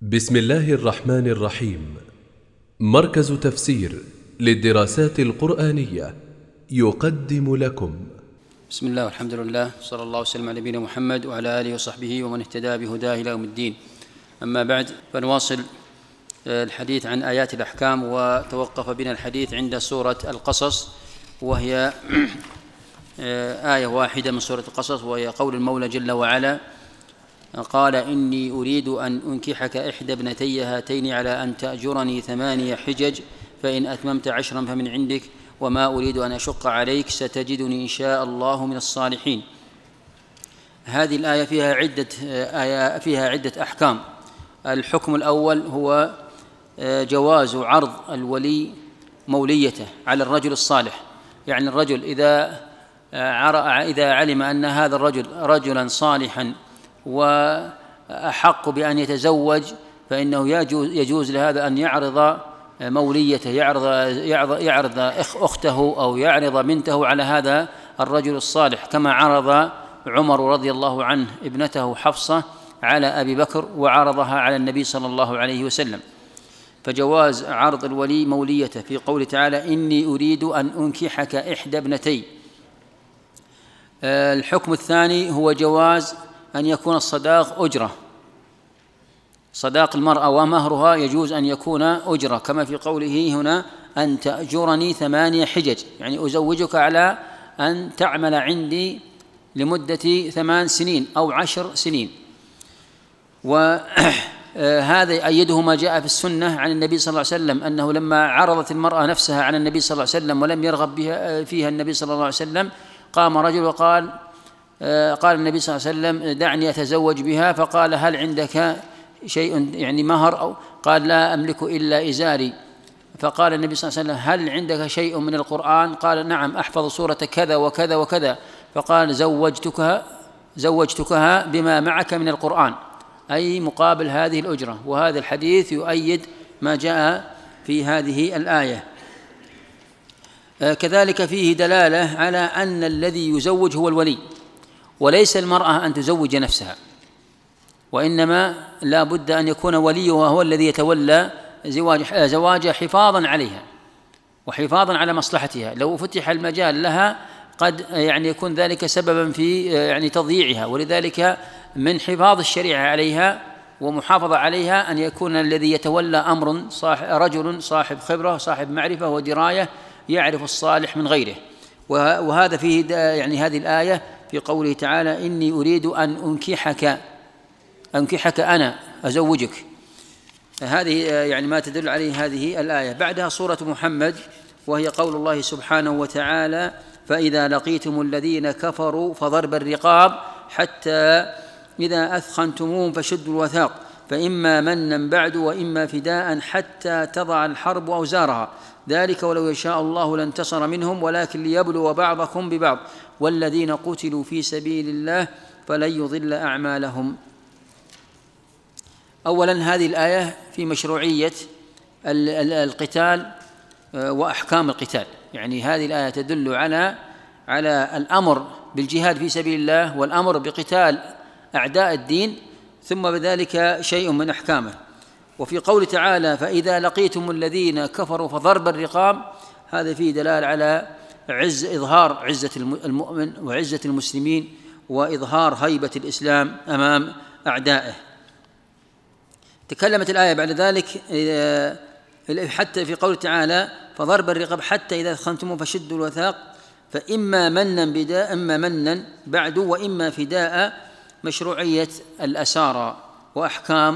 بسم الله الرحمن الرحيم. مركز تفسير للدراسات القرآنية يقدم لكم. بسم الله والحمد لله، صلى الله وسلم على نبينا محمد وعلى آله وصحبه ومن اهتدى بهداه إلى يوم الدين. أما بعد، فنواصل الحديث عن آيات الأحكام، وتوقف بنا الحديث عند سورة القصص، وهي آية واحدة من سورة القصص، وهي قول المولى جل وعلا: قال إني أريد أن أنكحك إحدى ابنتي هاتين على أن تأجرني 8 حجج، فإن أتممت 10 فمن عندك، وما أريد أن أشق عليك، ستجدني إن شاء الله من الصالحين. هذه الآية فيها عدة أحكام. الحكم الأول هو جواز عرض الولي موليته على الرجل الصالح، يعني الرجل إذا علم أن هذا الرجل رجلا صالحا وأحق بأن يتزوج، فإنه يجوز لهذا أن يعرض موليته، يعرض أخته أو يعرض بنته على هذا الرجل الصالح، كما عرض عمر رضي الله عنه ابنته حفصة على أبي بكر وعرضها على النبي صلى الله عليه وسلم. فجواز عرض الولي موليته في قوله تعالى: إني أريد أن أنكحك إحدى ابنتي. الحكم الثاني هو جواز أن يكون الصداق أجرة، صداق المرأة ومهرها يجوز أن يكون أجرة، كما في قوله هنا: أن تأجرني 8 حجج، يعني أزوجك على أن تعمل عندي لمدة 8 سنين أو 10 سنين. وهذا يؤيده ما جاء في السنة عن النبي صلى الله عليه وسلم، أنه لما عرضت المرأة نفسها على النبي صلى الله عليه وسلم ولم يرغب فيها النبي صلى الله عليه وسلم، قام رجل وقال النبي صلى الله عليه وسلم: دعني أتزوج بها. فقال: هل عندك شيء يعني مهر؟ أو قال: لا أملك إلا إزاري. فقال النبي صلى الله عليه وسلم: هل عندك شيء من القرآن؟ قال: نعم، أحفظ سورة كذا وكذا وكذا. فقال: زوجتكها بما معك من القرآن، أي مقابل هذه الأجرة. وهذا الحديث يؤيد ما جاء في هذه الآية. كذلك فيه دلالة على أن الذي يزوج هو الولي، وليس المرأة أن تزوج نفسها، وإنما لا بد أن يكون وليها هو الذي يتولى زواجها حفاظا عليها وحفاظا على مصلحتها. لو فتح المجال لها قد يكون ذلك سببا في تضييعها، ولذلك من حفاظ الشريعة عليها ومحافظة عليها أن يكون الذي يتولى أمر رجل صاحب خبرة صاحب معرفة ودراية، يعرف الصالح من غيره. وهذا فيه هذه الآية في قوله تعالى: إني أريد أن أنكحك أنا أزوجك. هذه ما تدل عليه هذه الآية. بعدها سورة محمد، وهي قول الله سبحانه وتعالى: فإذا لقيتم الذين كفروا فضرب الرقاب حتى إذا أثخنتموهم فشدوا الوثاق، فإما منا بعد وإما فداء حتى تضع الحرب أوزارها، ذلك ولو يشاء الله لانتصر منهم ولكن ليبلو بعضكم ببعض، والذين قتلوا في سبيل الله فلن يضل أعمالهم. أولا، هذه الآية في مشروعية القتال وأحكام القتال، هذه الآية تدل على الأمر بالجهاد في سبيل الله والأمر بقتال أعداء الدين، ثم بذلك شيء من أحكامه. وفي قول تعالى: فإذا لقيتم الذين كفروا فضرب الرقاب، هذا فيه دلالة على إظهار عزة المؤمن وعزة المسلمين، وإظهار هيبة الإسلام أمام أعدائه. تكلمت الآية بعد ذلك حتى في قول تعالى: فضرب الرقاب حتى إذا أثخنتموهم فشدوا الوثاق، فإما منا بعد وإما فداء، مشروعية الأسارى وأحكام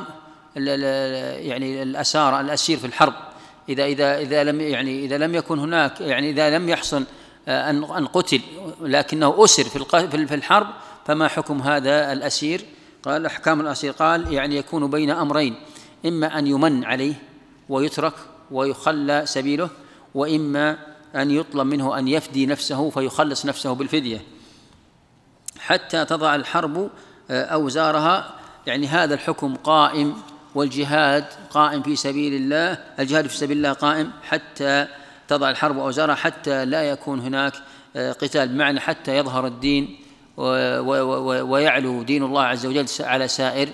الأسير في الحرب. إذا لم يكن هناك إذا لم يحصل أن قتل لكنه أسر في الحرب، فما حكم هذا الأسير؟ قال: أحكام الأسير يكون بين أمرين: إما أن يمن عليه ويترك ويخلى سبيله، وإما أن يطلب منه أن يفدي نفسه فيخلص نفسه بالفدية حتى تضع الحرب أوزارها. هذا الحكم قائم، والجهاد قائم في سبيل الله، الجهاد في سبيل الله قائم حتى تضع الحرب أوزارها، حتى لا يكون هناك قتال، بمعنى حتى يظهر الدين ويعلو دين الله عز وجل على سائر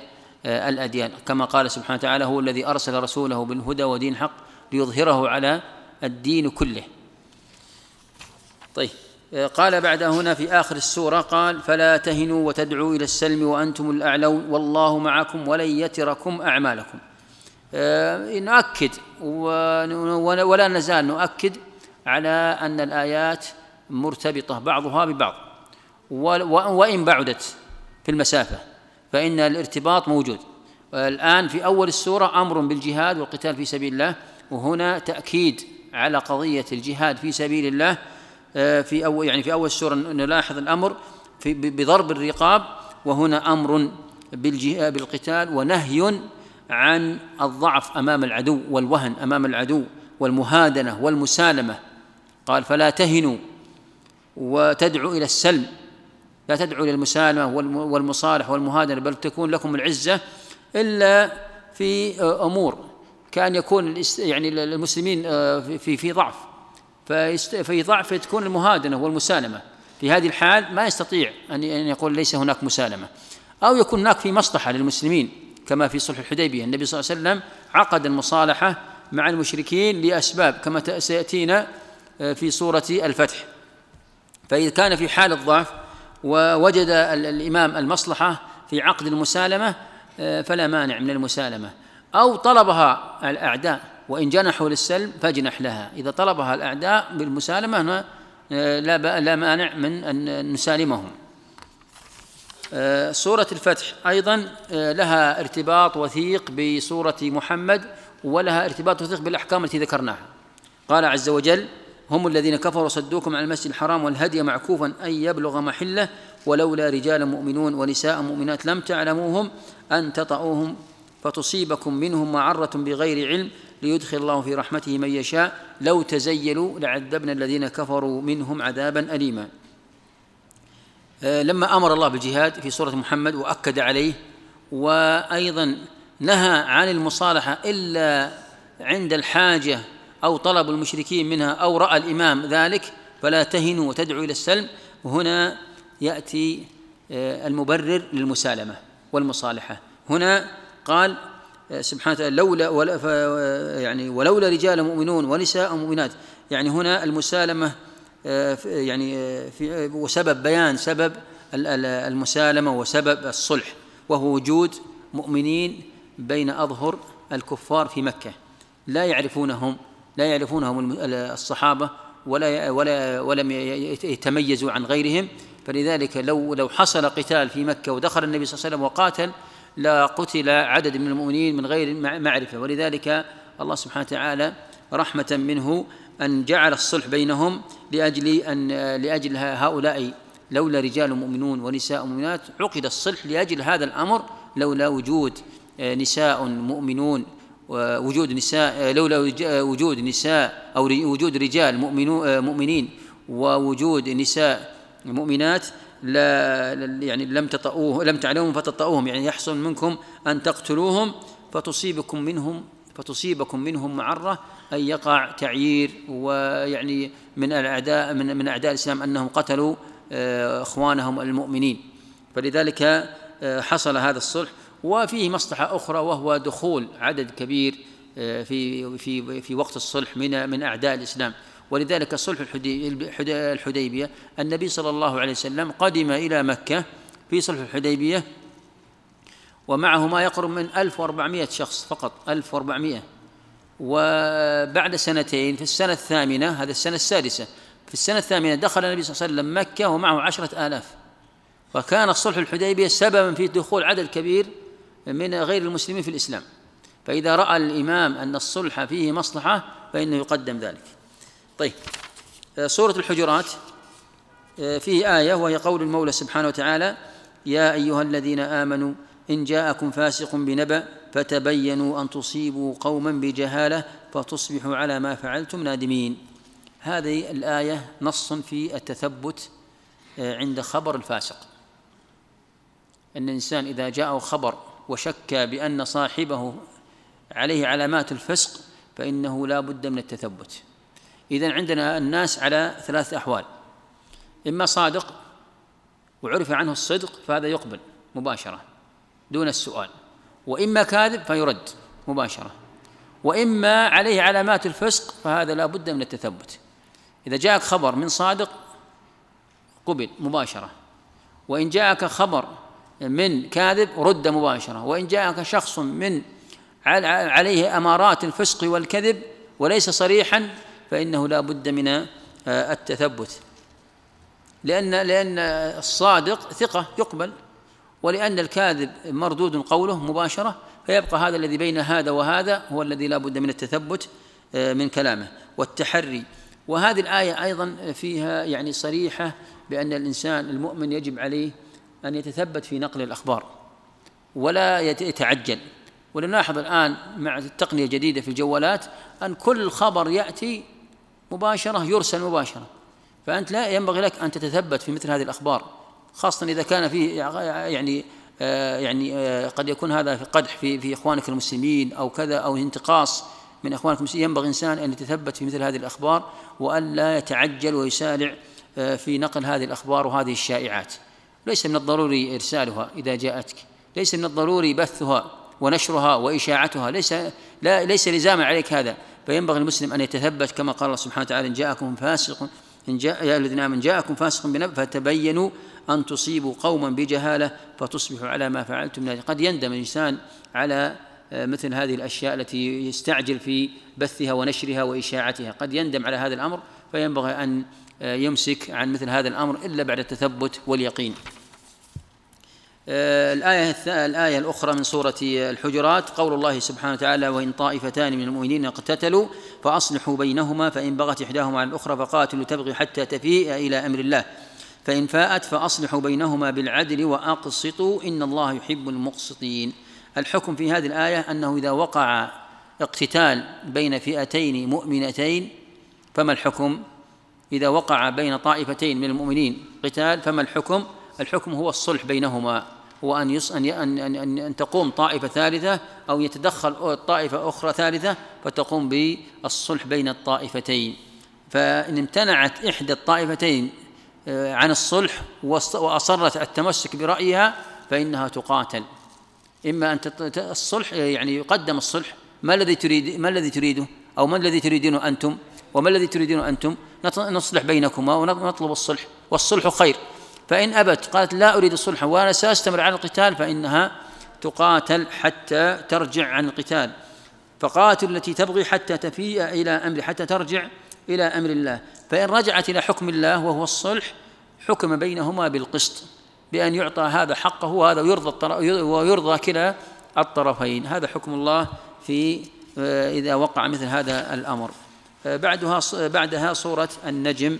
الأديان، كما قال سبحانه وتعالى: هو الذي أرسل رسوله بالهدى ودين الحق ليظهره على الدين كله. طيب، قال بعد هنا في آخر السورة قال: فلا تهنوا وتدعوا إلى السلم وأنتم الأعلون والله معكم ولن يتركم أعمالكم. نؤكد ولا نزال نؤكد على أن الآيات مرتبطة بعضها ببعض، وإن بعدت في المسافة فإن الارتباط موجود. الآن في أول السورة أمر بالجهاد والقتال في سبيل الله، وهنا تأكيد على قضية الجهاد في سبيل الله. في أول السورة نلاحظ الأمر بضرب الرقاب، وهنا أمر بالقتال ونهي عن الضعف أمام العدو والوهن أمام العدو والمهادنة والمسالمة. قال: فلا تهنوا وتدعوا إلى السلم، لا تدعوا إلى المسالمة والمصالح والمهادنة، بل تكون لكم العزة إلا في أمور كان يكون المسلمين في ضعف، في ضعف تكون المهادنة والمسالمة. في هذه الحال ما يستطيع أن يقول ليس هناك مسالمة، أو يكون هناك في مصلحة للمسلمين، كما في صلح الحديبية النبي صلى الله عليه وسلم عقد المصالحة مع المشركين لأسباب كما سيأتينا في سورة الفتح. فإذا كان في حال الضعف ووجد الإمام المصلحة في عقد المسالمة فلا مانع من المسالمة، أو طلبها الأعداء وإن جنحوا للسلم فاجنح لها. إذا طلبها الأعداء بالمسالمة لا مانع من أن نسالمهم. سورة الفتح أيضا لها ارتباط وثيق بسورة محمد، ولها ارتباط وثيق بالأحكام التي ذكرناها. قال عز وجل: هم الذين كفروا صدوكم عن المسجد الحرام والهدي معكوفا أن يبلغ محله ولولا رجال مؤمنون ونساء مؤمنات لم تعلموهم أن تطؤوهم فتصيبكم منهم معرة بغير علم ليدخل الله في رحمته من يشاء لو تزيلوا لعذبنا الذين كفروا منهم عذابا أليما. لما أمر الله بالجهاد في سورة محمد وأكد عليه، وأيضا نهى عن المصالحة إلا عند الحاجة أو طلب المشركين منها أو رأى الإمام ذلك، فلا تهنوا وتدعوا إلى السلم. وهنا يأتي المبرر للمسالمة والمصالحة. هنا قال سبحانه وتعالى: ولولا رجال مؤمنون ونساء مؤمنات، هنا المسالمة وسبب بيان سبب المسالمة وسبب الصلح، وهو وجود مؤمنين بين أظهر الكفار في مكة لا يعرفونهم الصحابة ولم يتميزوا عن غيرهم. فلذلك لو حصل قتال في مكة ودخل النبي صلى الله عليه وسلم وقاتل لقتل عدد من المؤمنين من غير معرفة. ولذلك الله سبحانه وتعالى رحمة منه أن جعل الصلح بينهم لأجل هؤلاء. لولا رجال مؤمنون ونساء مؤمنات عقد الصلح لأجل هذا الأمر، لولا وجود نساء مؤمنون ووجود نساء، لولا وجود نساء أو وجود رجال مؤمنين ووجود نساء مؤمنات لم تعلموا فتطؤوهم، يحصل منكم أن تقتلوهم فتصيبكم منهم معرة، أي يقع تعيير من أعداء الإسلام أنهم قتلوا إخوانهم المؤمنين. فلذلك حصل هذا الصلح. وفيه مصلحة أخرى، وهو دخول عدد كبير في وقت الصلح من أعداء الإسلام. ولذلك صلح الحديبية النبي صلى الله عليه وسلم قدم إلى مكة في صلح الحديبية ومعه ما يقرب من 1400 شخص فقط، 1400. وبعد سنتين في السنة الثامنة، هذا السنة السادسة، في السنة الثامنة دخل النبي صلى الله عليه وسلم مكة ومعه 10,000. وكان صلح الحديبية سببا في دخول عدد كبير من غير المسلمين في الإسلام. فإذا رأى الإمام أن الصلح فيه مصلحة فإنه يقدم ذلك. طيب، سورة الحجرات فيه آية وهي قول المولى سبحانه وتعالى: يا أيها الذين آمنوا إن جاءكم فاسق بنبأ فتبينوا أن تصيبوا قوما بجهالة فتصبحوا على ما فعلتم نادمين. هذه الآية نص في التثبت عند خبر الفاسق، أن الإنسان إذا جاءه خبر وشك بأن صاحبه عليه علامات الفسق فإنه لا بد من التثبت. إذن عندنا الناس على 3 أحوال: إما صادق وعرف عنه الصدق فهذا يقبل مباشرة دون السؤال، وإما كاذب فيرد مباشرة، وإما عليه علامات الفسق فهذا لا بد من التثبت. إذا جاءك خبر من صادق قبل مباشرة، وإن جاءك خبر من كاذب رد مباشرة، وإن جاءك شخص من عليه أمارات الفسق والكذب وليس صريحا فإنه لا بد من التثبت، لأن الصادق ثقة يقبل، ولأن الكاذب مردود قوله مباشرة، فيبقى هذا الذي بين هذا وهذا هو الذي لا بد من التثبت من كلامه والتحري. وهذه الآية أيضا فيها يعني صريحة بأن الإنسان المؤمن يجب عليه أن يتثبت في نقل الأخبار ولا يتعجل. ونلاحظ الآن مع التقنية الجديدة في الجوالات أن كل خبر يأتي مباشرة يرسل مباشرة، فأنت لا ينبغي لك أن تتثبت في مثل هذه الأخبار، خاصة إذا كان فيه يعني قد يكون هذا في قدح في إخوانك المسلمين أو كذا أو انتقاص من إخوانك المسلمين. ينبغي إنسان أن يتثبت في مثل هذه الأخبار وأن لا يتعجل ويسارع في نقل هذه الأخبار وهذه الشائعات. ليس من الضروري إرسالها إذا جاءتك، ليس من الضروري بثها ونشرها وإشاعتها، ليس لزاما عليك هذا. فينبغي المسلم أن يتثبت كما قال الله سبحانه وتعالى: إن جاءكم فاسق يا الذين آمنوا إن جاءكم فاسق بنبأ فتبينوا أن تصيبوا قوما بجهالة فتصبحوا على ما فعلتم نادمين. قد يندم الإنسان على مثل هذه الأشياء التي يستعجل في بثها ونشرها وإشاعتها، قد يندم على هذا الأمر، فينبغي أن يمسك عن مثل هذا الأمر إلا بعد التثبت واليقين. الآية الأخرى من سورة الحجرات قول الله سبحانه وتعالى: وإن طائفتان من المؤمنين اقتتلوا فأصلحوا بينهما فإن بغت إحداهما على الأخرى فقاتلوا تبغي حتى تفيء إلى أمر الله فإن فاءت فأصلحوا بينهما بالعدل وأقسطوا إن الله يحب المقسطين. الحكم في هذه الآية أنه إذا وقع اقتتال بين فئتين مؤمنتين فما الحكم؟ إذا وقع بين طائفتين من المؤمنين قتال فما الحكم؟ الحكم هو الصلح بينهما، هو أن تقوم طائفة ثالثة أو يتدخل طائفة أخرى ثالثة فتقوم بالصلح بين الطائفتين. فإن امتنعت إحدى الطائفتين عن الصلح وأصرت التمسك برأيها فإنها تقاتل. إما أن الصلح يعني يقدم الصلح، ما الذي تريده أو ما الذي تريدونه أنتم وما الذي تريدون أنتم؟ نصلح بينكما ونطلب الصلح والصلح خير. فإن أبت قالت لا أريد الصلح وأنا سأستمر على القتال فإنها تقاتل حتى ترجع عن القتال. فقاتل التي تبغي حتى تفيء إلى أمر حتى ترجع إلى أمر الله. فإن رجعت إلى حكم الله وهو الصلح حكم بينهما بالقسط، بأن يعطى هذا حقه وهذا ويرضى كلا الطرفين. هذا حكم الله في إذا وقع مثل هذا الأمر. بعدها سورة النجم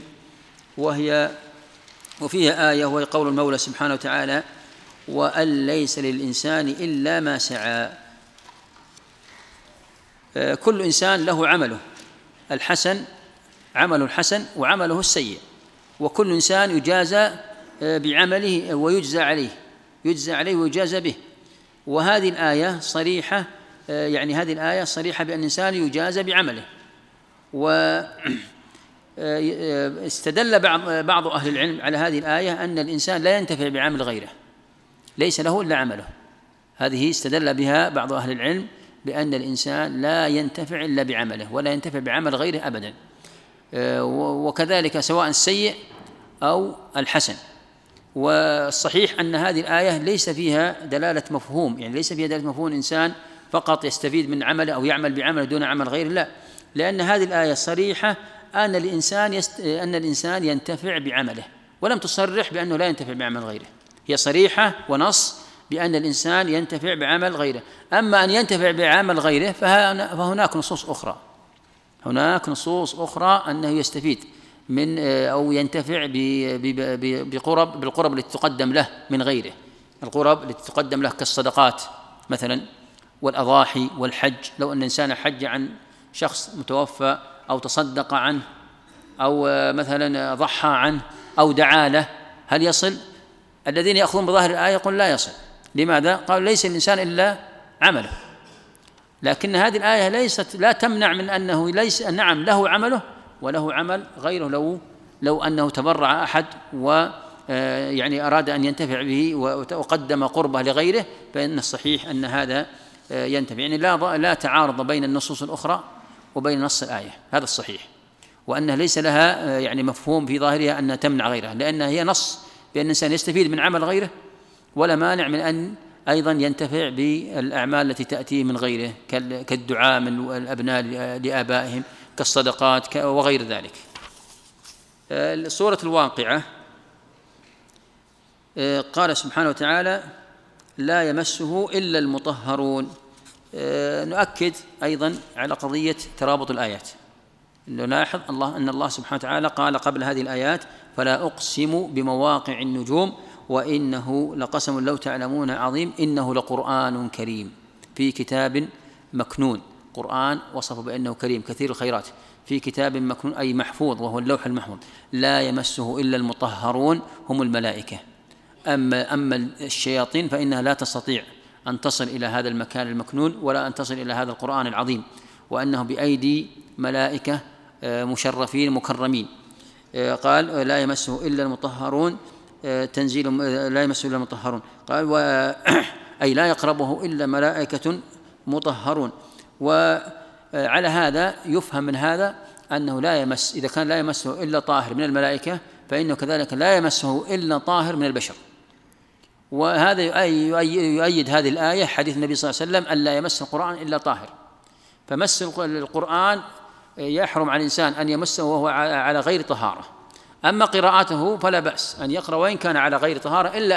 وفيها آية وهي قول المولى سبحانه وتعالى: وأن ليس للإنسان إلا ما سعى. كل إنسان له عمله الحسن، عمله الحسن وعمله السيء، وكل إنسان يجازى بعمله ويجزى عليه ويجازى به. وهذه الآية صريحة، يعني هذه الآية صريحة بأن الإنسان يجازى بعمله. واستدل بعض أهل العلم على هذه الآية أن الإنسان لا ينتفع بعمل غيره، ليس له إلا عمله. هذه استدل بها بعض أهل العلم بأن الإنسان لا ينتفع إلا بعمله ولا ينتفع بعمل غيره أبدا. وكذلك سواء السيء أو الحسن. والصحيح أن هذه الآية ليس فيها دلالة مفهوم، يعني ليس فيها دلالة مفهوم الإنسان فقط يستفيد من عمله أو يعمل بعمله دون عمل غيره، لا، لأن هذه الآية صريحة أن الإنسان ينتفع بعمله، ولم تصرح بأنه لا ينتفع بعمل غيره. هي صريحة ونص بأن الإنسان ينتفع بعمل غيره. أما أن ينتفع بعمل غيره فهناك نصوص أخرى أنه يستفيد من أو ينتفع بالقرب التي تقدم له من غيره، القرب التي تقدم له كالصدقات مثلا والأضاحي والحج. لو أن الإنسان حج عن شخص متوفى أو تصدق عنه أو مثلا ضحى عنه أو دعا له، هل يصل؟ الذين يأخذون بظاهر الآية يقول لا يصل. لماذا؟ قالوا ليس الإنسان إلا عمله. لكن هذه الآية لا تمنع من أنه ليس، نعم له عمله وله عمل غيره. لو أنه تبرع أحد يعني أراد أن ينتفع به وقدم قربه لغيره، فإن الصحيح أن هذا ينتفع، يعني لا تعارض بين النصوص الأخرى وبين نص الآية، هذا الصحيح، وأنها ليس لها يعني مفهوم في ظاهرها أن تمنع غيرها، لأنها هي نص بأن الإنسان يستفيد من عمل غيره، ولا مانع من أن أيضا ينتفع بالأعمال التي تأتي من غيره كالدعاء من الأبناء لآبائهم، كالصدقات وغير ذلك. سورة الواقعة قال سبحانه وتعالى: لا يمسه إلا المطهرون. نؤكد أيضا على قضية ترابط الآيات. نلاحظ أن الله سبحانه وتعالى قال قبل هذه الآيات: فلا أقسم بمواقع النجوم وإنه لقسم لو تعلمون عظيم إنه لقرآن كريم في كتاب مكنون. قرآن وصف بأنه كريم كثير الخيرات، في كتاب مكنون أي محفوظ، وهو اللوح المحفوظ. لا يمسه إلا المطهرون هم الملائكة. أما الشياطين فإنها لا تستطيع أن تصل إلى هذا المكان المكنون ولا أن تصل إلى هذا القرآن العظيم، وأنه بأيدي ملائكة مشرفين مكرمين. قال: لا يمسه إلا المطهرون، تنزيل لا يمسه إلا المطهرون. قال: أي لا يقربه إلا ملائكة مطهرون. وعلى هذا يفهم من هذا أنه لا يمس، إذا كان لا يمسه إلا طاهر من الملائكة فإنه كذلك لا يمسه إلا طاهر من البشر. وهذا يؤيد هذه الآية حديث النبي صلى الله عليه وسلم: أن لا يمس القرآن إلا طاهر. فمس القرآن يحرم على الإنسان أن يمسه وهو على غير طهارة. أما قراءته فلا بأس أن يقرأ وإن كان على غير طهارة، إلا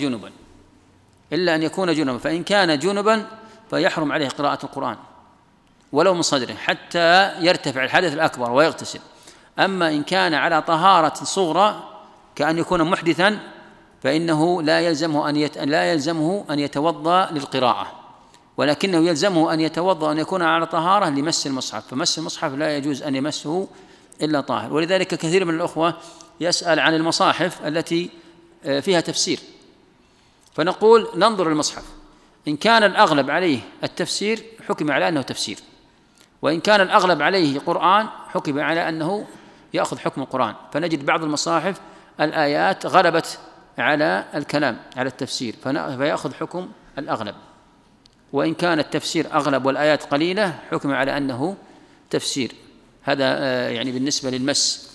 أن يكون جنبا، فإن كان جنبا فيحرم عليه قراءة القرآن ولو من صدره حتى يرتفع الحدث الأكبر ويغتسل. أما إن كان على طهارة صغرى كأن يكون محدثا فإنه لا يلزمه أن يتوضأ للقراءة، ولكنه يلزمه أن يتوضأ أن يكون على طهارة لمس المصحف، فمس المصحف لا يجوز أن يمسه إلا طاهر. ولذلك كثير من الأخوة يسأل عن المصاحف التي فيها تفسير، فنقول: ننظر المصحف، إن كان الأغلب عليه التفسير حكم على أنه تفسير، وإن كان الأغلب عليه قرآن حكم على أنه يأخذ حكم القرآن. فنجد بعض المصاحف الآيات غلبت على الكلام على التفسير فيأخذ حكم الأغلب، وإن كان التفسير أغلب والآيات قليلة حكم على أنه تفسير. هذا يعني بالنسبة للمس.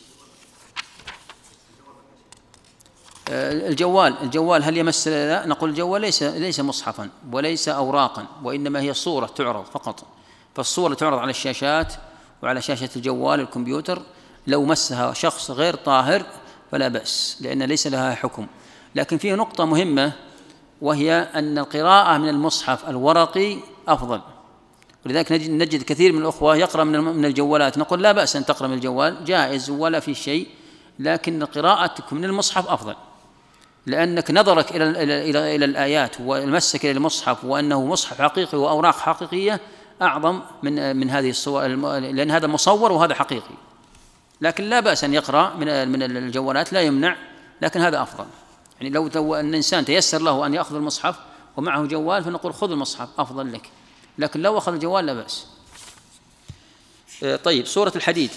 الجوال هل يمس؟ لا، نقول الجوال ليس مصحفا وليس أوراقا، وإنما هي صورة تعرض فقط. فالصورة تعرض على الشاشات وعلى شاشة الجوال الكمبيوتر، لو مسها شخص غير طاهر فلا بأس، لأن ليس لها حكم. لكن فيه نقطة مهمة، وهي أن القراءة من المصحف الورقي أفضل. ولذلك نجد كثير من الأخوة يقرأ من الجوالات. نقول: لا بأس أن تقرأ من الجوال، جائز ولا في شيء، لكن قراءتك من المصحف أفضل، لأنك نظرك إلى الآيات ومسك إلى المصحف وأنه مصحف حقيقي وأوراق حقيقية أعظم من هذه الصور، لأن هذا مصور وهذا حقيقي. لكن لا بأس أن يقرأ من الجوالات، لا يمنع، لكن هذا أفضل. يعني لو أن الإنسان تيسر له أن يأخذ المصحف ومعه جوال فنقول: خذ المصحف أفضل لك، لكن لو أخذ الجوال لا بأس. طيب، سورة الحديد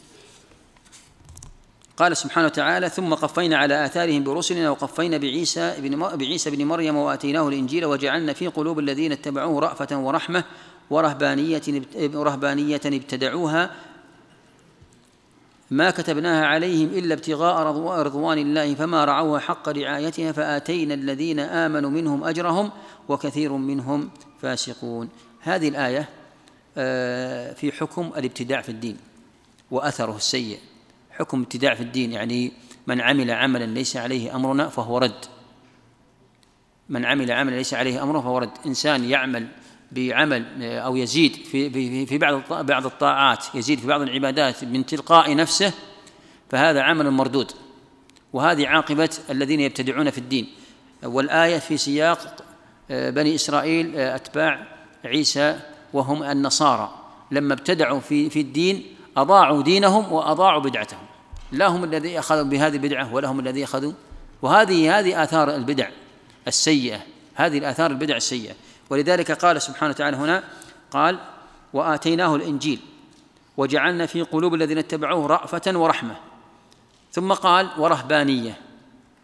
قال سبحانه وتعالى: ثم قفينا على آثارهم برسلنا وقفينا بعيسى بن مريم وآتيناه الإنجيل وجعلنا في قلوب الذين اتبعوه رأفة ورحمة ورهبانية ابتدعوها ما كتبناها عليهم إلا ابتغاء رضوان الله فما رعوها حق رعايتها فآتينا الذين آمنوا منهم أجرهم وكثير منهم فاسقون. هذه الآية في حكم الابتداع في الدين وأثره السيء. حكم ابتداع في الدين يعني من عمل عملا ليس عليه أمرنا فهو رد. من عمل عملا ليس عليه أمرنا فهو رد. إنسان يعمل بعمل أو يزيد في بعض الطاعات، يزيد في بعض العبادات من تلقاء نفسه، فهذا عمل مردود، وهذه عاقبة الذين يبتدعون في الدين. والآية في سياق بني إسرائيل أتباع عيسى وهم النصارى، لما ابتدعوا في الدين أضاعوا دينهم وأضاعوا بدعتهم. لا هم الذي أخذوا بهذه البدعة ولا هم الذي أخذوا. وهذه آثار البدع السيئة، هذه الآثار البدع السيئة. ولذلك قال سبحانه وتعالى هنا، قال: وآتيناه الإنجيل وجعلنا في قلوب الذين اتبعوه رأفة ورحمة، ثم قال: ورهبانية.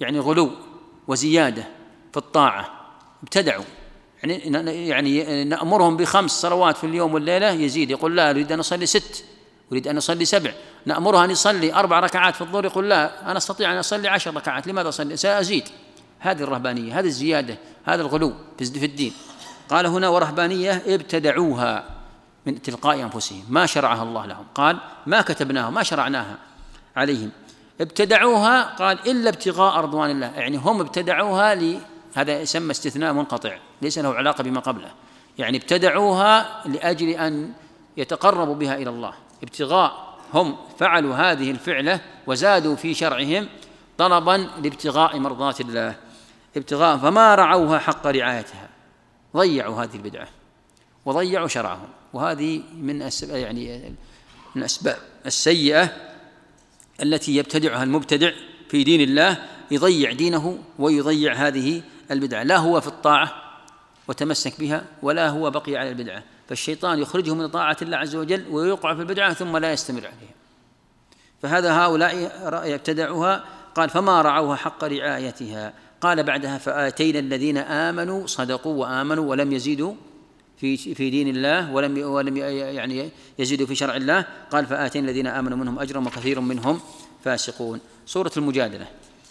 يعني غلو وزيادة في الطاعة، ابتدعوا. يعني نأمرهم ب5 صلوات في اليوم والليلة يزيد، يقول لا أريد أن أصلي 6، أريد أن أصلي 7. نأمره أن يصلي 4 ركعات في الظهر، يقول لا أنا أستطيع أن أصلي 10 ركعات، لماذا أصلي؟ سأزيد. هذه الرهبانية، هذه الزيادة، هذا الغلو في الدين. قال هنا ورهبانية ابتدعوها من تلقاء أنفسهم، ما شرعها الله لهم، قال ما كتبناها ما شرعناها عليهم، ابتدعوها، قال إلا ابتغاء رضوان الله، يعني هم ابتدعوها هذا يسمى استثناء منقطع ليس له علاقة بما قبله، يعني ابتدعوها لأجل أن يتقربوا بها إلى الله، ابتغاء، هم فعلوا هذه الفعلة وزادوا في شرعهم طلبا لابتغاء مرضات الله، ابتغاء، فما رعوها حق رعايتها، ضيعوا هذه البدعة وضيعوا شرعهم. وهذه من الأسباب السيئة التي يبتدعها المبتدع في دين الله، يضيع دينه ويضيع هذه البدعة، لا هو في الطاعة وتمسك بها ولا هو بقي على البدعة، فالشيطان يخرجه من طاعة الله عز وجل ويوقع في البدعة ثم لا يستمر عليها. فهذا هؤلاء يبتدعوها، قال فما رعوها حق رعايتها. قال بعدها فآتينا الذين آمنوا صدقوا وآمنوا ولم يزيدوا في دين الله ولم يعني يزيدوا في شرع الله، قال فآتينا الذين آمنوا منهم أجرا وكثير منهم فاسقون. سورة المجادلة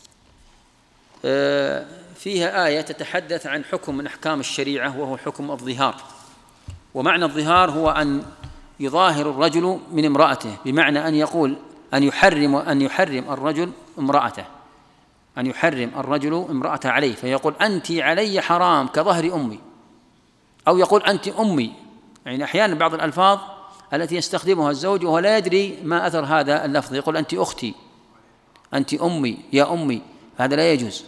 فيها آية تتحدث عن حكم من أحكام الشريعة وهو حكم الظهار. ومعنى الظهار هو أن يظاهر الرجل من امرأته، بمعنى أن يقول أن يحرم الرجل امرأته، أن يحرم الرجل امرأته عليه، فيقول أنت علي حرام كظهر أمي، أو يقول أنت أمي. يعني أحيانا بعض الألفاظ التي يستخدمها الزوج وهو لا يدري ما أثر هذا اللفظ، يقول أنت أختي، أنت أمي، يا أمي، هذا لا يجوز.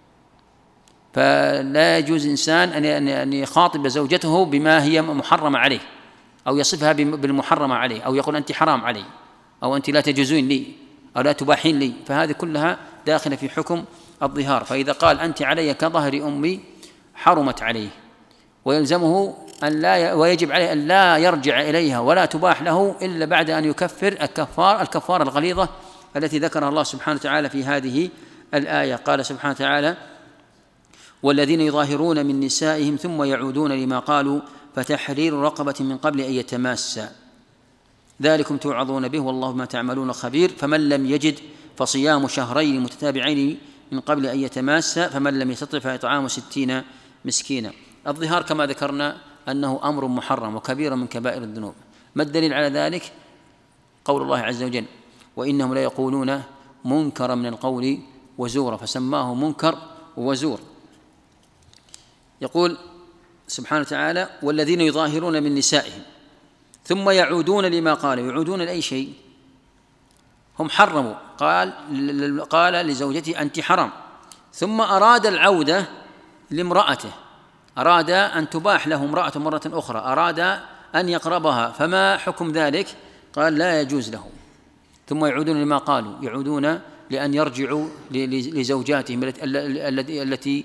فلا يجوز إنسان أن يخاطب زوجته بما هي محرمة عليه، أو يصفها بالمحرمة عليه، أو يقول أنت حرام علي، أو أنت لا تجوزين لي، أو لا تباحين لي، فهذه كلها داخلة في حكم الظهار. فإذا قال أنت علي كظهر أمي حرمت عليه، ويلزمه ويجب عليه أن لا يرجع إليها ولا تباح له إلا بعد أن يكفر الكفارة الغليظة التي ذكرها الله سبحانه وتعالى في هذه الآية. قال سبحانه وتعالى والذين يظاهرون من نسائهم ثم يعودون لما قالوا فتحرير رقبة من قبل أن يتماسا ذلكم توعظون به والله ما تعملون خبير. فمن لم يجد فصيام شهرين متتابعين من قبل أن يتماسا فمن لم يستطع فإطعام 60 مسكينا. الظهار كما ذكرنا أنه أمر محرم وكبير من كبائر الذنوب. ما الدليل على ذلك؟ قول الله عز وجل وإنهم لا يقولون منكرا من القول وزورا، فسماه منكر وزور. يقول سبحانه وتعالى والذين يظاهرون من نسائهم ثم يعودون لما قالوا، يعودون لأي شيء؟ هم حرموا، قال لزوجته أنت حرام، ثم أراد العودة لامرأته، أراد أن تباح له امرأة مرة أخرى، أراد أن يقربها، فما حكم ذلك؟ قال لا يجوز له. ثم يعودون لما قالوا، يعودون لأن يرجعوا لزوجاتهم التي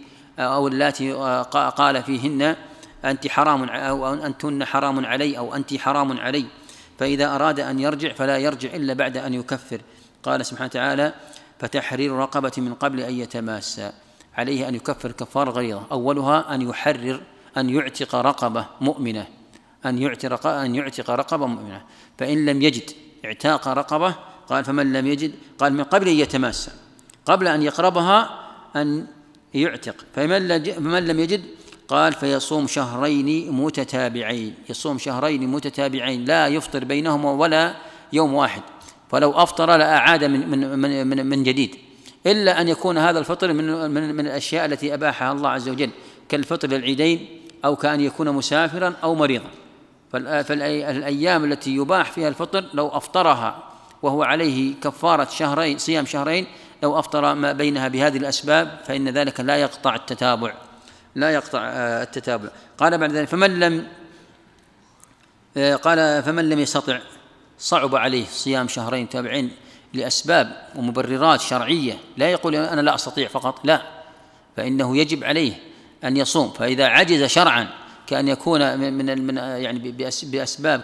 قال فيهن أنت حرام أو أنتن حرام علي أو أنت حرام علي، فإذا أراد أن يرجع فلا يرجع إلا بعد أن يكفر. قال سبحانه وتعالى فتحرير رقبة من قبل أن يتماسا، عليه أن يكفر كفارة غليظة، أولها أن يعتق رقبة مؤمنة، أن يعتق رقبة مؤمنة. فإن لم يجد اعتاق رقبة، قال فمن لم يجد، قال من قبل أن يتماسا، قبل أن يقربها أن يعتق. فمن لم يجد قال فيصوم شهرين متتابعين، يصوم شهرين متتابعين لا يفطر بينهما ولا يوم واحد، فلو أفطر لأعاد من جديد، إلا أن يكون هذا الفطر من الأشياء التي أباحها الله عز وجل كالفطر للعيدين، أو كأن يكون مسافرا أو مريضا. فالأيام التي يباح فيها الفطر لو أفطرها وهو عليه كفارة شهرين، صيام شهرين، لو أفطر ما بينها بهذه الأسباب فإن ذلك لا يقطع التتابع. قال بعد ذلك فمن لم يستطع، صعب عليه صيام شهرين تابعين لأسباب ومبررات شرعية، لا يقول أنا لا أستطيع فقط، لا، فإنه يجب عليه أن يصوم. فإذا عجز شرعا كأن يكون من يعني بأسباب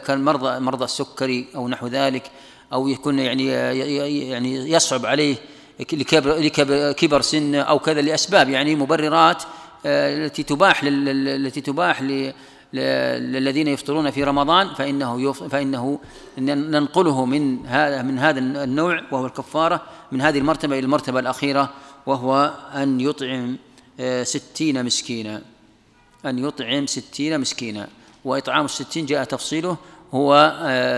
كالمرضى السكري أو نحو ذلك، أو يكون يعني يصعب عليه لكبر سن أو كذا لأسباب يعني مبررات التي تباح للذين يفطرون في رمضان، فإنه ننقله من هذا النوع وهو الكفارة من هذه المرتبة إلى المرتبة الأخيرة، وهو أن يطعم 60 مسكينا. أن يطعم 60 مسكينا، وإطعام 60 جاء تفصيله هو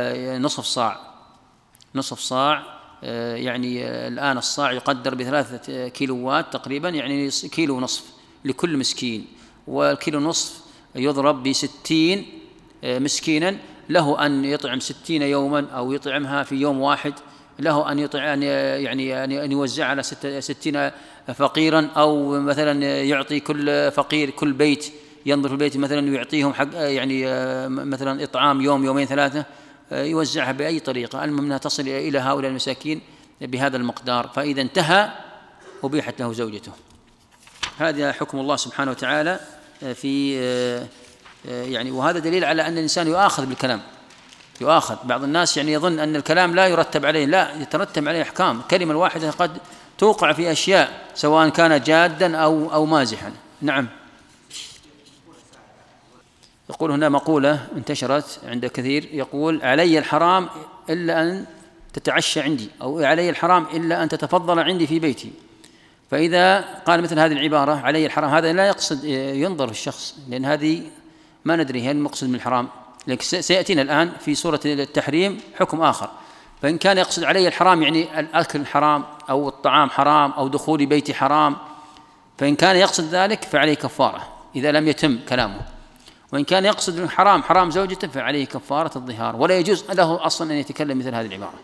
نصف صاع. يعني الآن الصاع يقدر ب3 كيلوات تقريبا، يعني كيلو نصف لكل مسكين، والكيلو نصف يضرب ب60 مسكينا. له أن يطعم 60 يوما أو يطعمها في يوم واحد، له أن يطعم يعني أن يوزع على 60 فقيرا، أو مثلا يعطي كل فقير كل بيت ينظر في البيت مثلا ويعطيهم حق يعني مثلا إطعام يوم يومين 3، يوزعها بأي طريقة، المهم أنها تصل إلى هؤلاء المساكين بهذا المقدار. فإذا انتهى أبيحت له زوجته. هذا حكم الله سبحانه وتعالى في يعني، وهذا دليل على أن الإنسان يؤاخذ بالكلام. يؤاخذ بعض الناس يعني يظن أن الكلام لا يرتب عليه، لا، يترتب عليه أحكام. كلمة الواحدة قد توقع في أشياء سواء كان جادا أو مازحا. نعم. يقول هنا مقولة انتشرت عند كثير، يقول: علي الحرام إلا أن تتعشى عندي، أو علي الحرام إلا أن تتفضل عندي في بيتي. فإذا قال مثل هذه العبارة علي الحرام، هذا لا يقصد، ينظر الشخص، لأن هذه ما ندري هل المقصد من الحرام، لكن سيأتينا الآن في سورة التحريم حكم آخر. فإن كان يقصد علي الحرام يعني الأكل حرام أو الطعام حرام أو دخول بيتي حرام، فإن كان يقصد ذلك فعليه كفارة إذا لم يتم كلامه. وإن كان يقصد حرام زوجته فعليه كفارة الظهار، ولا يجوز له أصلا أن يتكلم مثل هذه العبارة.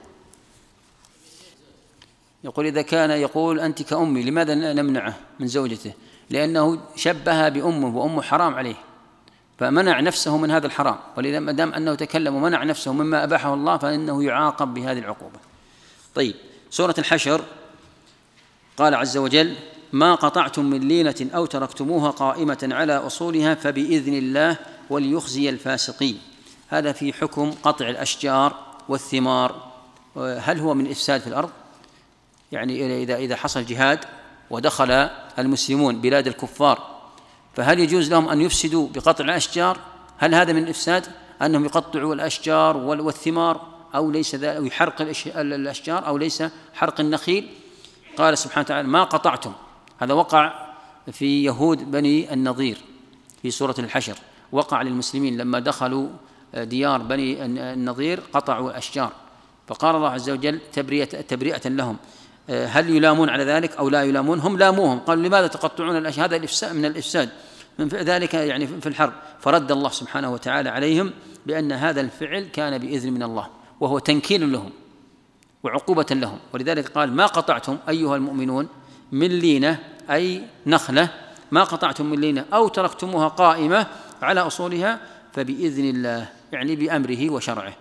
يقول: إذا كان يقول أنت كأمي، لماذا نمنعه من زوجته؟ لأنه شبه بأمه، وأمه حرام عليه، فمنع نفسه من هذا الحرام. ولذا ما دام أنه تكلم ومنع نفسه مما أباحه الله فإنه يعاقب بهذه العقوبة. طيب، سورة الحشر قال عز وجل: ما قطعتم من لينة أو تركتموها قائمة على أصولها فبإذن الله وليخزي الفاسقين. هذا في حكم قطع الأشجار والثمار. هل هو من إفساد في الأرض؟ يعني إذا حصل جهاد ودخل المسلمون بلاد الكفار، فهل يجوز لهم أن يفسدوا بقطع الأشجار؟ هل هذا من الإفساد أنهم يقطعوا الأشجار والثمار، أو ليس ذلك، أو يحرق الأشجار، أو ليس حرق النخيل؟ قال سبحانه وتعالى: ما قطعتم. هذا وقع في يهود بني النضير في سورة الحشر، وقع للمسلمين لما دخلوا ديار بني النضير قطعوا الأشجار، فقال الله عز وجل تبرئة لهم. هل يلامون على ذلك أو لا يلامون؟ هم لاموهم، قالوا: لماذا تقطعون الأشجار؟ هذا الإفساد من الإفساد من ذلك يعني في الحرب. فرد الله سبحانه وتعالى عليهم بأن هذا الفعل كان بإذن من الله، وهو تنكيل لهم وعقوبة لهم. ولذلك قال: ما قطعتم أيها المؤمنون من لينة، أي نخلة، ما قطعتم من لينة أو تركتموها قائمة على أصولها فبإذن الله، يعني بأمره وشرعه،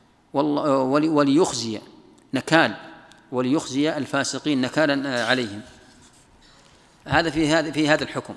وليخزي نكال، وليخزي الفاسقين نكالا عليهم. هذا في هذا الحكم.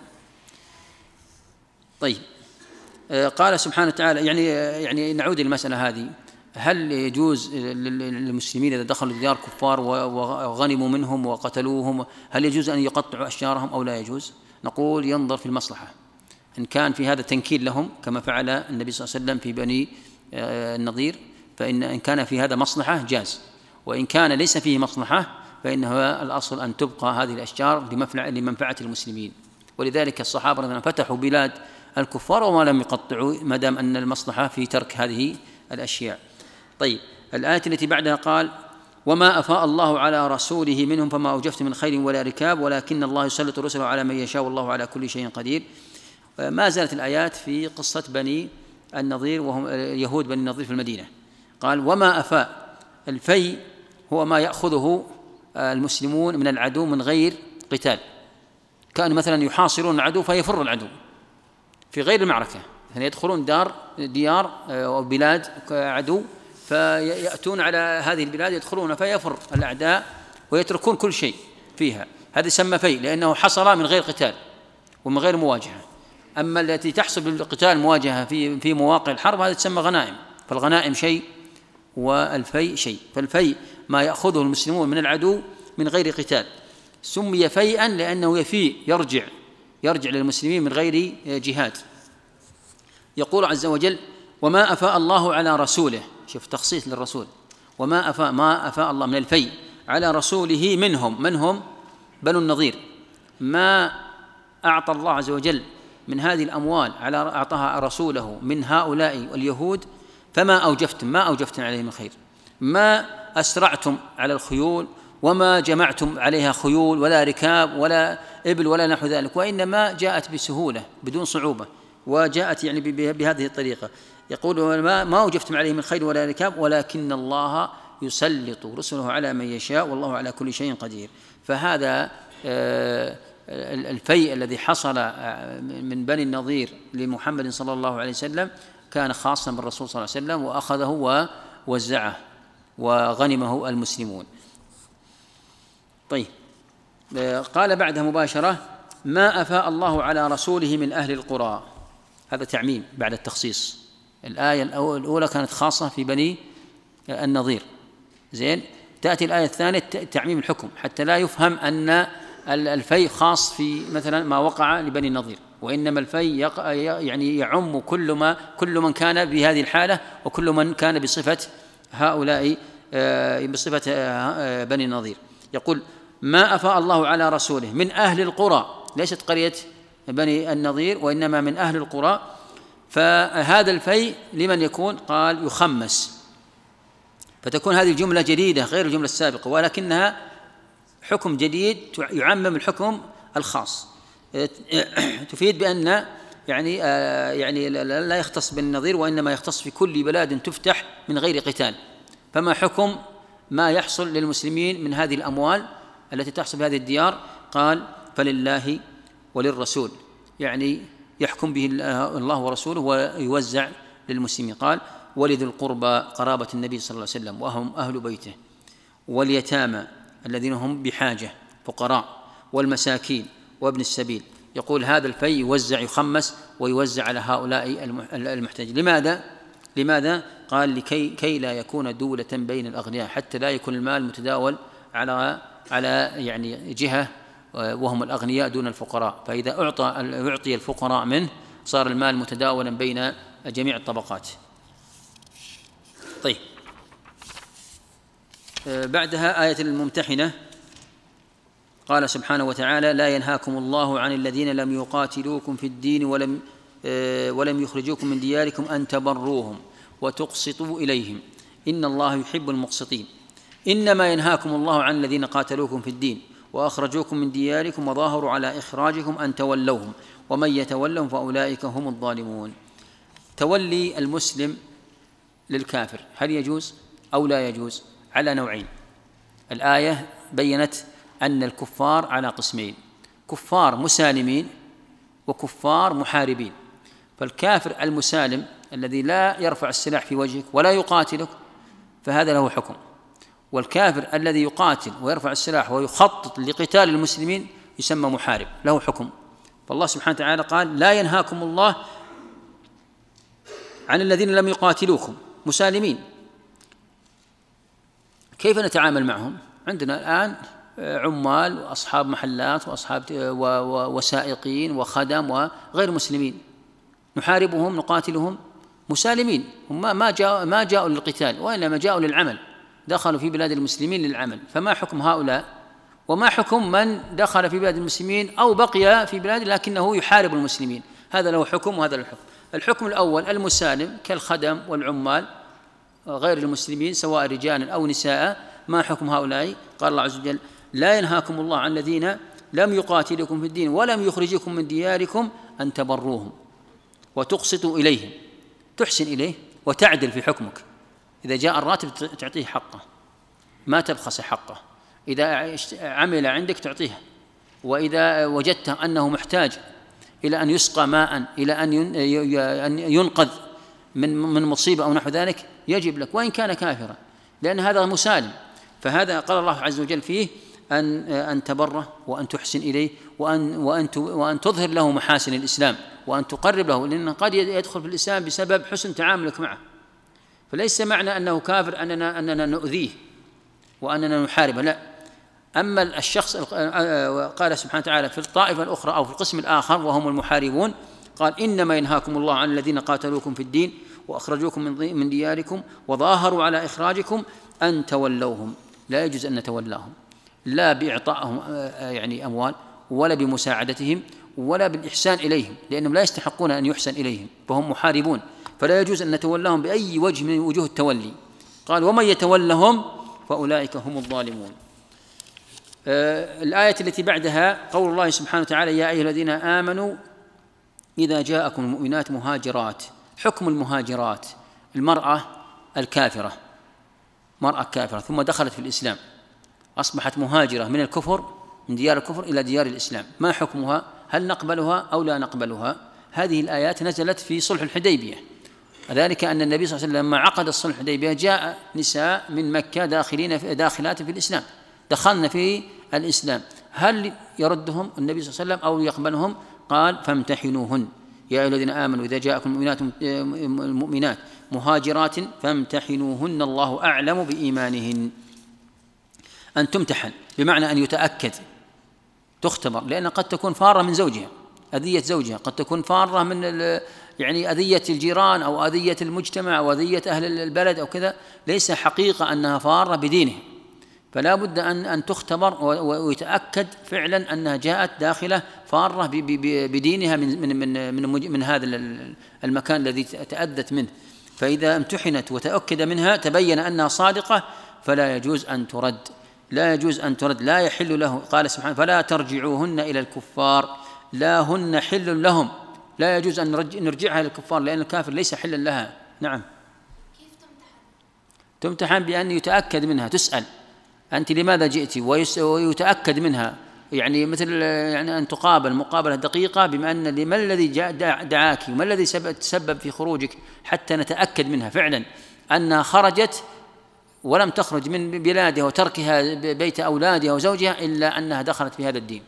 طيب، قال سبحانه وتعالى يعني نعود للمسألة هذه: هل يجوز للمسلمين إذا دخلوا ديار كفار وغنموا منهم وقتلوهم، هل يجوز أن يقطعوا أشجارهم أو لا يجوز؟ نقول: ينظر في المصلحة. إن كان في هذا تنكيل لهم كما فعل النبي صلى الله عليه وسلم في بني النضير، فإن كان في هذا مصلحة جاز، وإن كان ليس فيه مصلحة فإنه الأصل أن تبقى هذه الأشجار لمنفعة المسلمين. ولذلك الصحابة رضي الله عنهم فتحوا بلاد الكفار وما لم يقطعوا، ما دام أن المصلحة في ترك هذه الأشياء. طيب، الآية التي بعدها قال: وما أفاء الله على رسوله منهم فما أوجفت من خير ولا ركاب ولكن الله يسلط رسله على من يشاء والله على كل شيء قدير. ما زالت الآيات في قصة بني النضير، وهم يهود بني النضير في المدينة. قال: وما أفاء. الفي هو ما يأخذه المسلمون من العدو من غير قتال، كانوا مثلا يحاصرون العدو فيفر العدو في غير المعركة، يعني يدخلون ديار أو بلاد عدو فيأتون على هذه البلاد يدخلون فيفر الأعداء ويتركون كل شيء فيها. هذا يسمى في، لأنه حصل من غير قتال ومن غير مواجهة. أما التي تحصل بالقتال مواجهة في مواقع الحرب هذا تسمى غنائم. فالغنائم شيء والفي شيء. فالفي ما يأخذه المسلمون من العدو من غير قتال. سمي فيئا لأنه يفيء يرجع للمسلمين من غير جهاد. يقول عز وجل: وما أفاء الله على رسوله. شوف تخصيص للرسول، ما أفاء الله من الفيء على رسوله من هم بنو النضير. ما أعطى الله عز وجل من هذه الأموال أعطاها رسوله من هؤلاء اليهود، فما أوجفتم عليه من خير، ما أسرعتم على الخيول، وما جمعتم عليها خيول ولا ركاب ولا إبل ولا نحو ذلك، وإنما جاءت بسهولة بدون صعوبة، وجاءت يعني بهذه الطريقة. يقول: ما أوجفتم عليه من خير ولا ركاب ولكن الله يسلط رسله على من يشاء والله على كل شيء قدير. فهذا الفيء الذي حصل من بني النضير لمحمد صلى الله عليه وسلم كان خاصا بالرسول صلى الله عليه وسلم، وأخذه ووزعه وغنمه المسلمون. طيب، قال بعدها مباشرة: ما أفاء الله على رسوله من أهل القرى. هذا تعميم بعد التخصيص. الآية الأولى كانت خاصة في بني النضير، زين، تأتي الآية الثانية تعميم الحكم حتى لا يفهم أن الفيء خاص في مثلا ما وقع لبني النضير، وإنما الفيء يعني يعم كل من كان بهذه الحالة، وكل من كان بصفة هؤلاء بصفة بني النضير. يقول: ما أفاء الله على رسوله من أهل القرى، ليست قرية بني النضير وإنما من أهل القرى. فهذا الفيء لمن يكون؟ قال: يخمس، فتكون هذه الجملة جديدة غير الجملة السابقة، ولكنها حكم جديد يعمم الحكم الخاص، تفيد بأن يعني لا يختص بالنظير، وإنما يختص في كل بلاد تفتح من غير قتال. فما حكم ما يحصل للمسلمين من هذه الأموال التي تحصل في هذه الديار؟ قال: فلله وللرسول، يعني يحكم به الله ورسوله ويوزع للمسلمين. قال: ولذي القربى قرابة النبي صلى الله عليه وسلم وهم أهل بيته، واليتامى الذين هم بحاجة فقراء، والمساكين وابن السبيل. يقول هذا الفيء يوزع يخمس ويوزع على هؤلاء المحتاجين. لماذا؟ قال: كي لا يكون دولة بين الأغنياء، حتى لا يكون المال متداول على يعني جهة وهم الأغنياء دون الفقراء، فإذا أعطي الفقراء منه صار المال متداولا بين جميع الطبقات. طيب، بعدها آية الممتحنة. قال سبحانه وتعالى: لا ينهاكم الله عن الذين لم يقاتلوكم في الدين ولم يخرجوكم من دياركم أن تبروهم وتقسطوا إليهم إن الله يحب المقسطين. إنما ينهاكم الله عن الذين قاتلوكم في الدين وأخرجوكم من دياركم وظاهروا على إخراجكم أن تولوهم ومن يتولهم فأولئك هم الظالمون. تولي المسلم للكافر هل يجوز أو لا يجوز؟ على نوعين. الآية بيّنت أن الكفار على قسمين: كفار مسالمين وكفار محاربين. فالكافر المسالم الذي لا يرفع السلاح في وجهك ولا يقاتلك فهذا له حكم، والكافر الذي يقاتل ويرفع السلاح ويخطط لقتال المسلمين يسمى محارب، له حكم. فالله سبحانه وتعالى قال: لا ينهاكم الله عن الذين لم يقاتلوكم، مسالمين. كيف نتعامل معهم؟ عندنا الآن عمال وأصحاب محلات وأصحاب وسائقين وخدم وغير مسلمين، نحاربهم نقاتلهم مسالمين، هم ما جاءوا للقتال وإنما جاءوا للعمل، دخلوا في بلاد المسلمين للعمل. فما حكم هؤلاء؟ وما حكم من دخل في بلاد المسلمين أو بقي في بلاد لكنه يحارب المسلمين؟ هذا له حكم وهذا له حكم. الحكم الأول المسالم كالخدم والعمال غير المسلمين سواء رجالا أو نساء، ما حكم هؤلاء؟ قال الله عز وجل: لا ينهاكم الله عن الذين لم يقاتلكم في الدين ولم يخرجكم من دياركم أن تبروهم وتقسطوا إليهم، تحسن إليه وتعدل في حكمك. إذا جاء الراتب تعطيه حقه، ما تبخس حقه. إذا عمل عندك تعطيه، وإذا وجدت أنه محتاج إلى أن يسقى ماء، إلى أن ينقذ من مصيبة أو نحو ذلك، يجب لك وإن كان كافرا، لأن هذا مسالم. فهذا قال الله عز وجل فيه أن تبره وأن تحسن إليه وأن تظهر له محاسن الإسلام وأن تقرب له، لأنه قد يدخل في الإسلام بسبب حسن تعاملك معه. فليس معنى أنه كافر أننا نؤذيه وأننا نحاربه، لا، أما الشخص قال سبحانه وتعالى في الطائفة الأخرى أو في القسم الآخر وهم المحاربون، قال إنما ينهاكم الله عن الذين قاتلوكم في الدين وأخرجوكم من دياركم وظاهروا على إخراجكم أن تولوهم. لا يجوز أن نتولاهم، لا بإعطائهم يعني أموال، ولا بمساعدتهم، ولا بالإحسان إليهم، لأنهم لا يستحقون أن يحسن إليهم، فهم محاربون، فلا يجوز أن نتولاهم بأي وجه من وجوه التولي. قال ومن يتولهم فأولئك هم الظالمون. الآية التي بعدها قول الله سبحانه وتعالى يا أيها الذين آمنوا إذا جاءكم المؤمنات مهاجرات. حكم المهاجرات المرأة الكافرة، مرأة كافرة ثم دخلت في الإسلام، أصبحت مهاجرة من الكفر، من ديار الكفر إلى ديار الإسلام، ما حكمها؟ هل نقبلها أو لا نقبلها؟ هذه الآيات نزلت في صلح الحديبية، ذلك أن النبي صلى الله عليه وسلم لما عقد الصلح الحديبية جاء نساء من مكة داخلات في الإسلام، دخلن في الإسلام، هل يردهم النبي صلى الله عليه وسلم أو يقبلهم؟ قال فامتحنوهن يا أيها الذين آمنوا إذا جاءكم المؤمنات مهاجرات فامتحنوهن الله أعلم بإيمانهن. أن تمتحن بمعنى أن يتأكد، تختبر، لأن قد تكون فارة من زوجها، أذية زوجها، قد تكون فارة من يعني أذية الجيران أو أذية المجتمع أو أذية أهل البلد أو كذا، ليس حقيقة أنها فارة بدينها، فلا بد أن تختبر ويتأكد فعلا أنها جاءت داخلة فارة بدينها من هذا المكان الذي تأذت منه. فإذا امتحنت وتأكد منها تبين أنها صادقة فلا يجوز أن ترد، لا يجوز أن ترد، لا يحل له. قال سبحانه فلا ترجعوهن إلى الكفار، لا هن حل لهم، لا يجوز أن نرجعها إلى الكفار لأن الكافر ليس حلا لها. نعم. كيف تمتحن بأن يتأكد منها، تسأل أنت لماذا جئت، ويتأكد منها، يعني مثل يعني أن تقابل مقابلة دقيقة بما أن لما الذي دعاك وما الذي تسبب في خروجك، حتى نتأكد منها فعلا أنها خرجت ولم تخرج من بلادها وتركها بيت أولادها وزوجها إلا أنها دخلت في هذا الدين.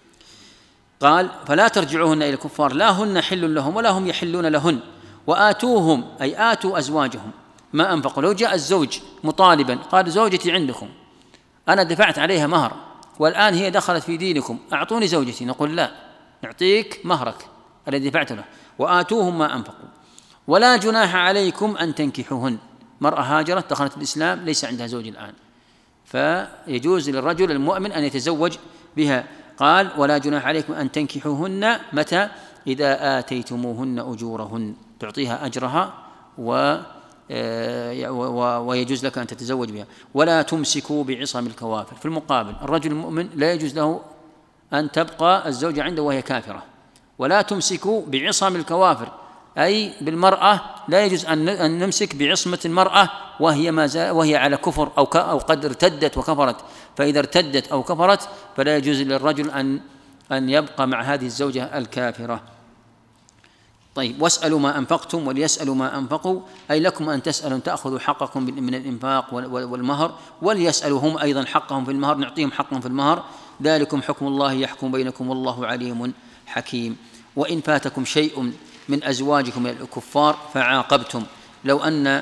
قال فلا ترجعوهن إلى الكفار، لا هن حل لهم ولا هم يحلون لهن، وآتوهم أي آتوا أزواجهم ما أنفقوا. لو جاء الزوج مطالبا قال زوجتي عندكم، أنا دفعت عليها مهر والآن هي دخلت في دينكم، أعطوني زوجتي، نقول لا، نعطيك مهرك الذي دفعت له، وآتوهم ما أنفقوا. ولا جناح عليكم أن تنكحوهن، مرأة هاجرت دخلت الإسلام ليس عندها زوج الآن، فيجوز للرجل المؤمن أن يتزوج بها. قال ولا جناح عليكم أن تنكحوهن متى؟ إذا آتيتموهن أجورهن، تعطيها أجرها ويجوز لك أن تتزوج بها. ولا تمسكوا بعصم الكوافر. في المقابل الرجل المؤمن لا يجوز له أن تبقى الزوجة عنده وهي كافرة. ولا تمسكوا بعصم الكوافر أي بالمرأة، لا يجوز أن نمسك بعصمة المرأة وهي على كفر أو قد ارتدت وكفرت، فإذا ارتدت أو كفرت فلا يجوز للرجل أن يبقى مع هذه الزوجة الكافرة. طيب واسألوا ما أنفقتم وليسألوا ما أنفقوا، أي لكم أن تسألوا تأخذوا حقكم من الإنفاق والمهر، وليسألوا هم أيضا حقهم في المهر، نعطيهم حقهم في المهر، ذلكم حكم الله يحكم بينكم والله عليم حكيم. وإن فاتكم شيء من أزواجكم من الكفار فعاقبتم، لو أن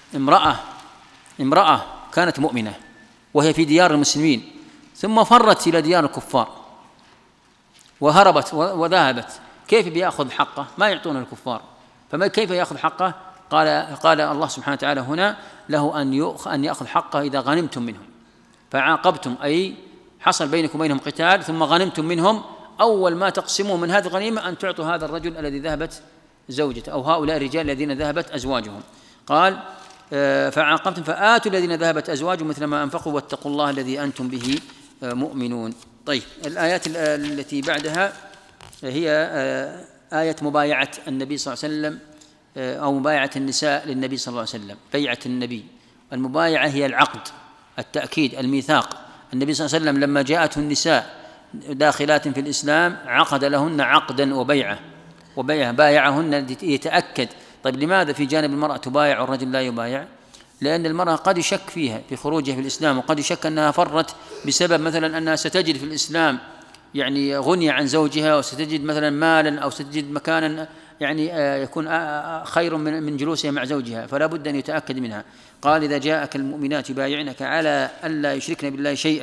امرأة كانت مؤمنة وهي في ديار المسلمين ثم فرت إلى ديار الكفار وهربت وذهبت، كيف بيأخذ حقه؟ ما يعطون الكفار، فما كيف يأخذ حقه؟ قال الله سبحانه وتعالى هنا له أن يأخذ حقه إذا غنمتم منهم. فعاقبتم أي حصل بينكم وبينهم قتال ثم غنمتم منهم، أول ما تقسموا من هذه الغنيمة أن تعطوا هذا الرجل الذي ذهبت زوجته أو هؤلاء الرجال الذين ذهبت أزواجهم. قال فعاقبتم فآتوا الذين ذهبت أزواجهم مثل ما أنفقوا واتقوا الله الذي أنتم به مؤمنون. طيب الآيات التي بعدها هي آية مبايعة النبي صلى الله عليه وسلم أو مبايعة النساء للنبي صلى الله عليه وسلم، بيعة النبي. المبايعة هي العقد، التأكيد، الميثاق. النبي صلى الله عليه وسلم لما جاءته النساء داخلات في الإسلام عقد لهن عقدا وبيعة بايعهن يتأكد. طيب لماذا في جانب المرأة تبايع والرجل لا يبايع؟ لأن المرأة قد يشك فيها في خروجها في الإسلام، وقد يشك أنها فرت بسبب مثلا أنها ستجد في الإسلام يعني غنية عن زوجها، وستجد مثلا مالا أو ستجد مكانا يعني يكون خير من جلوسها مع زوجها، فلا بد أن يتأكد منها. قال إذا جاءك المؤمنات يبايعنك على ألا يشركن بالله شيئا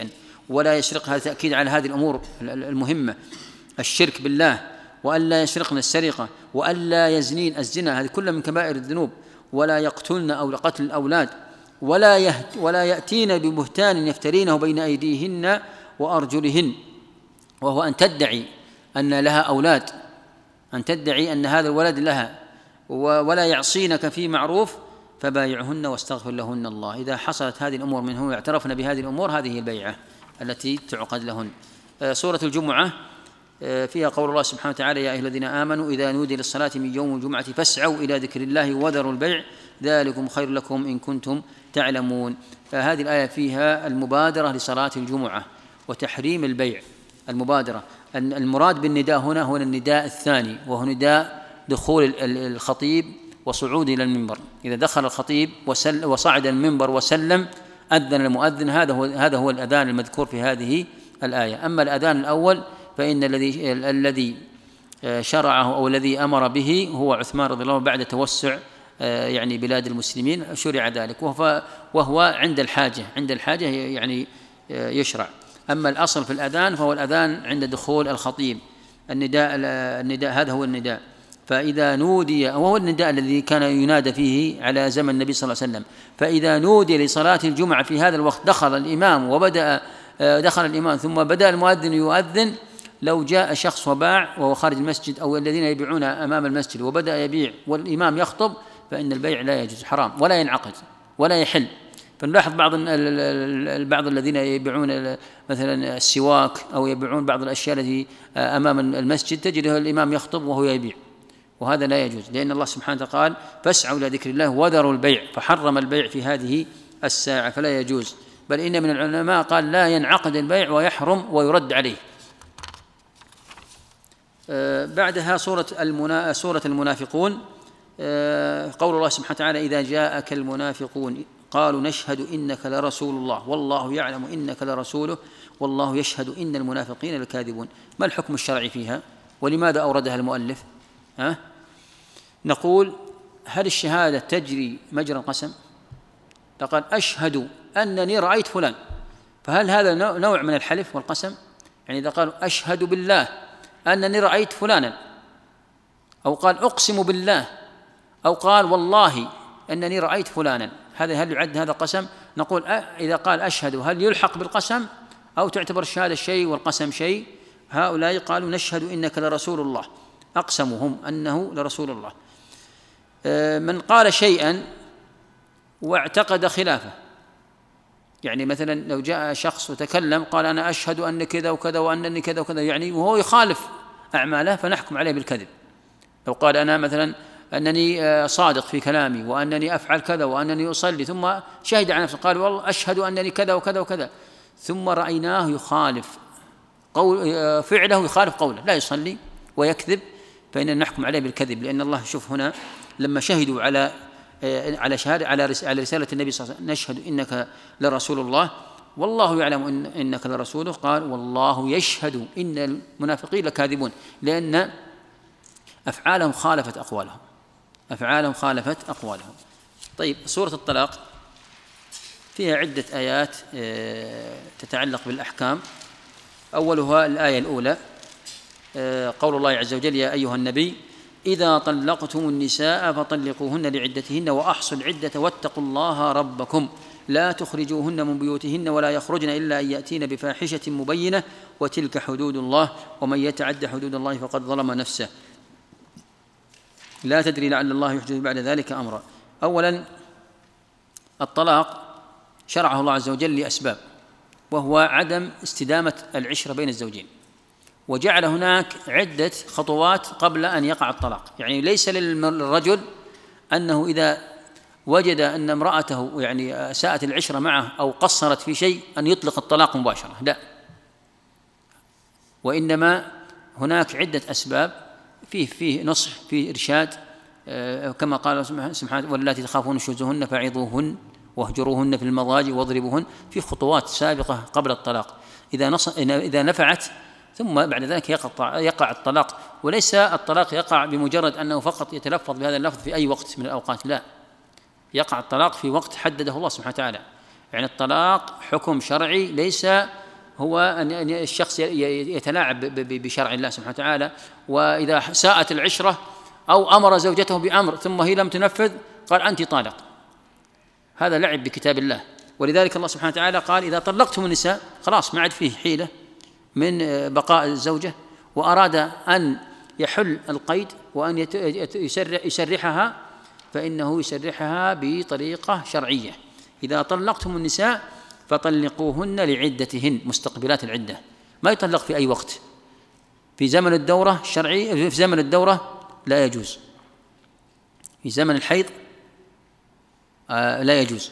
ولا يسرق. هذا تأكيد على هذه الأمور المهمة: الشرك بالله، وألا يسرقن السرقة، وألا يزنين الزنا، هذه كلها من كبائر الذنوب. ولا يقتلن أو لقتل الأولاد، ولا يأتين ببهتان يفترينه بين أيديهن وأرجلهن، وهو أن تدعي أن لها أولاد، أن تدعي أن هذا الولد لها، ولا يعصينك في معروف فبايعهن واستغفر لهن الله. إذا حصلت هذه الأمور منهم واعترفن بهذه الأمور، هذه هي البيعة التي تعقد لهن. سورة الجمعة فيها قول الله سبحانه وتعالى: يا أيها الذين آمنوا إذا نودي للصلاة من يوم الجمعة فاسعوا إلى ذكر الله وذروا البيع ذلكم خير لكم إن كنتم تعلمون. فهذه الآية فيها المبادرة لصلاة الجمعة وتحريم البيع. المبادرة، المراد بالنداء هنا هو النداء الثاني، وهو نداء دخول الخطيب وصعود إلى المنبر. إذا دخل الخطيب وصعد المنبر وسلم أذن المؤذن، هذا هو الأذان المذكور في هذه الآية. أما الأذان الأول فإن الذي شرعه أو الذي أمر به هو عثمان رضي الله عنه بعد توسع يعني بلاد المسلمين، شرع ذلك، وهو عند الحاجة يعني يشرع. أما الأصل في الأذان فهو الأذان عند دخول الخطيب. النداء هذا هو النداء. فإذا نودي، وهو النداء الذي كان ينادى فيه على زمن النبي صلى الله عليه وسلم، فإذا نودي لصلاة الجمعة في هذا الوقت دخل الإمام ثم بدأ المؤذن يؤذن، لو جاء شخص وباع وهو خارج المسجد أو الذين يبيعون أمام المسجد وبدأ يبيع والإمام يخطب، فإن البيع لا يجوز، حرام، ولا ينعقد ولا يحل. فنلاحظ بعض الذين يبيعون مثلا السواك أو يبيعون بعض الأشياء التي أمام المسجد، تجده الإمام يخطب وهو يبيع، وهذا لا يجوز، لأن الله سبحانه وتعالى قال: فاسعوا إلى ذكر الله وذروا البيع، فحرم البيع في هذه الساعة، فلا يجوز. بل إن من العلماء قال: لا ينعقد البيع ويحرم ويرد عليه. بعدها سورة المنافقون. قول الله سبحانه وتعالى: إذا جاءك المنافقون قالوا نشهد إنك لرسول الله والله يعلم إنك لرسوله والله يشهد إن المنافقين لكاذبون. ما الحكم الشرعي فيها؟ ولماذا أوردها المؤلف؟ نقول: هل الشهادة تجري مجرى القسم؟ لقد أشهد أنني رأيت فلان، فهل هذا نوع من الحلف والقسم؟ يعني إذا قال أشهد بالله أنني رأيت فلانا، أو قال أقسم بالله، أو قال والله أنني رأيت فلانا، هل يعد هذا قسم؟ نقول إذا قال أشهد هل يلحق بالقسم أو تعتبر الشهادة شيء والقسم شيء؟ هؤلاء قالوا نشهد إنك لرسول الله، أقسموا هم أنه لرسول الله. من قال شيئا واعتقد خلافه، يعني مثلا لو جاء شخص وتكلم قال أنا أشهد أن كذا وكذا وأنني كذا وكذا، يعني وهو يخالف أعماله، فنحكم عليه بالكذب. لو قال أنا مثلا أنني صادق في كلامي وأنني أفعل كذا وأنني أصلي، ثم شهد على نفسه قال والله أشهد أنني كذا وكذا وكذا، ثم رأيناه يخالف فعله يخالف قوله، لا يصلي ويكذب، فإننا نحكم عليه بالكذب. لأن الله شوف هنا لما شهدوا على شهادة على رسالة النبي صلى الله عليه وسلم: نشهد إنك لرسول الله والله يعلم إنك لرسوله، قال والله يشهد إن المنافقين لكاذبون، لأن أفعالهم خالفت أقوالهم. طيب، سورة الطلاق فيها عدة آيات تتعلق بالأحكام. أولها الآية الأولى، قول الله عز وجل: يا أيها النبي إذا طلقتم النساء فطلقوهن لعدتهن وأحصوا العدة واتقوا الله ربكم لا تخرجوهن من بيوتهن ولا يخرجن إلا أن يأتين بفاحشة مبينة وتلك حدود الله ومن يتعد حدود الله فقد ظلم نفسه لا تدري لعل الله يحدث بعد ذلك أمرا. أولا، الطلاق شرعه الله عز وجل لأسباب، وهو عدم استدامة العشرة بين الزوجين، وجعل هناك عدة خطوات قبل أن يقع الطلاق. يعني ليس للرجل أنه إذا وجد أن امرأته يعني ساءت العشرة معه أو قصرت في شيء أن يطلق الطلاق مباشرة، لا، وإنما هناك عدة أسباب، فيه نصح، فيه إرشاد، كما قال سبحانه: واللاتي تخافون نشوزهن فعظوهن واهجروهن في المضاجع واضربوهن، في خطوات سابقة قبل الطلاق إذا نفعت ثم بعد ذلك يقع الطلاق. وليس الطلاق يقع بمجرد أنه فقط يتلفظ بهذا اللفظ في أي وقت من الأوقات، لا، يقع الطلاق في وقت حدده الله سبحانه وتعالى. يعني الطلاق حكم شرعي ليس هو أن الشخص يتلاعب بشرع الله سبحانه وتعالى، وإذا ساءت العشرة أو أمر زوجته بأمر ثم هي لم تنفذ قال أنت طالق، هذا لعب بكتاب الله. ولذلك الله سبحانه وتعالى قال إذا طلقتم النساء خلاص ما عاد فيه حيلة من بقاء الزوجة، وأراد أن يحل القيد وأن يسرحها فإنه يسرحها بطريقة شرعية. إذا طلقتم النساء فطلقوهن لعدتهن، مستقبلات العدة، ما يطلق في أي وقت. في زمن الدورة الشرعي، في زمن الدورة لا يجوز، في زمن الحيض لا يجوز،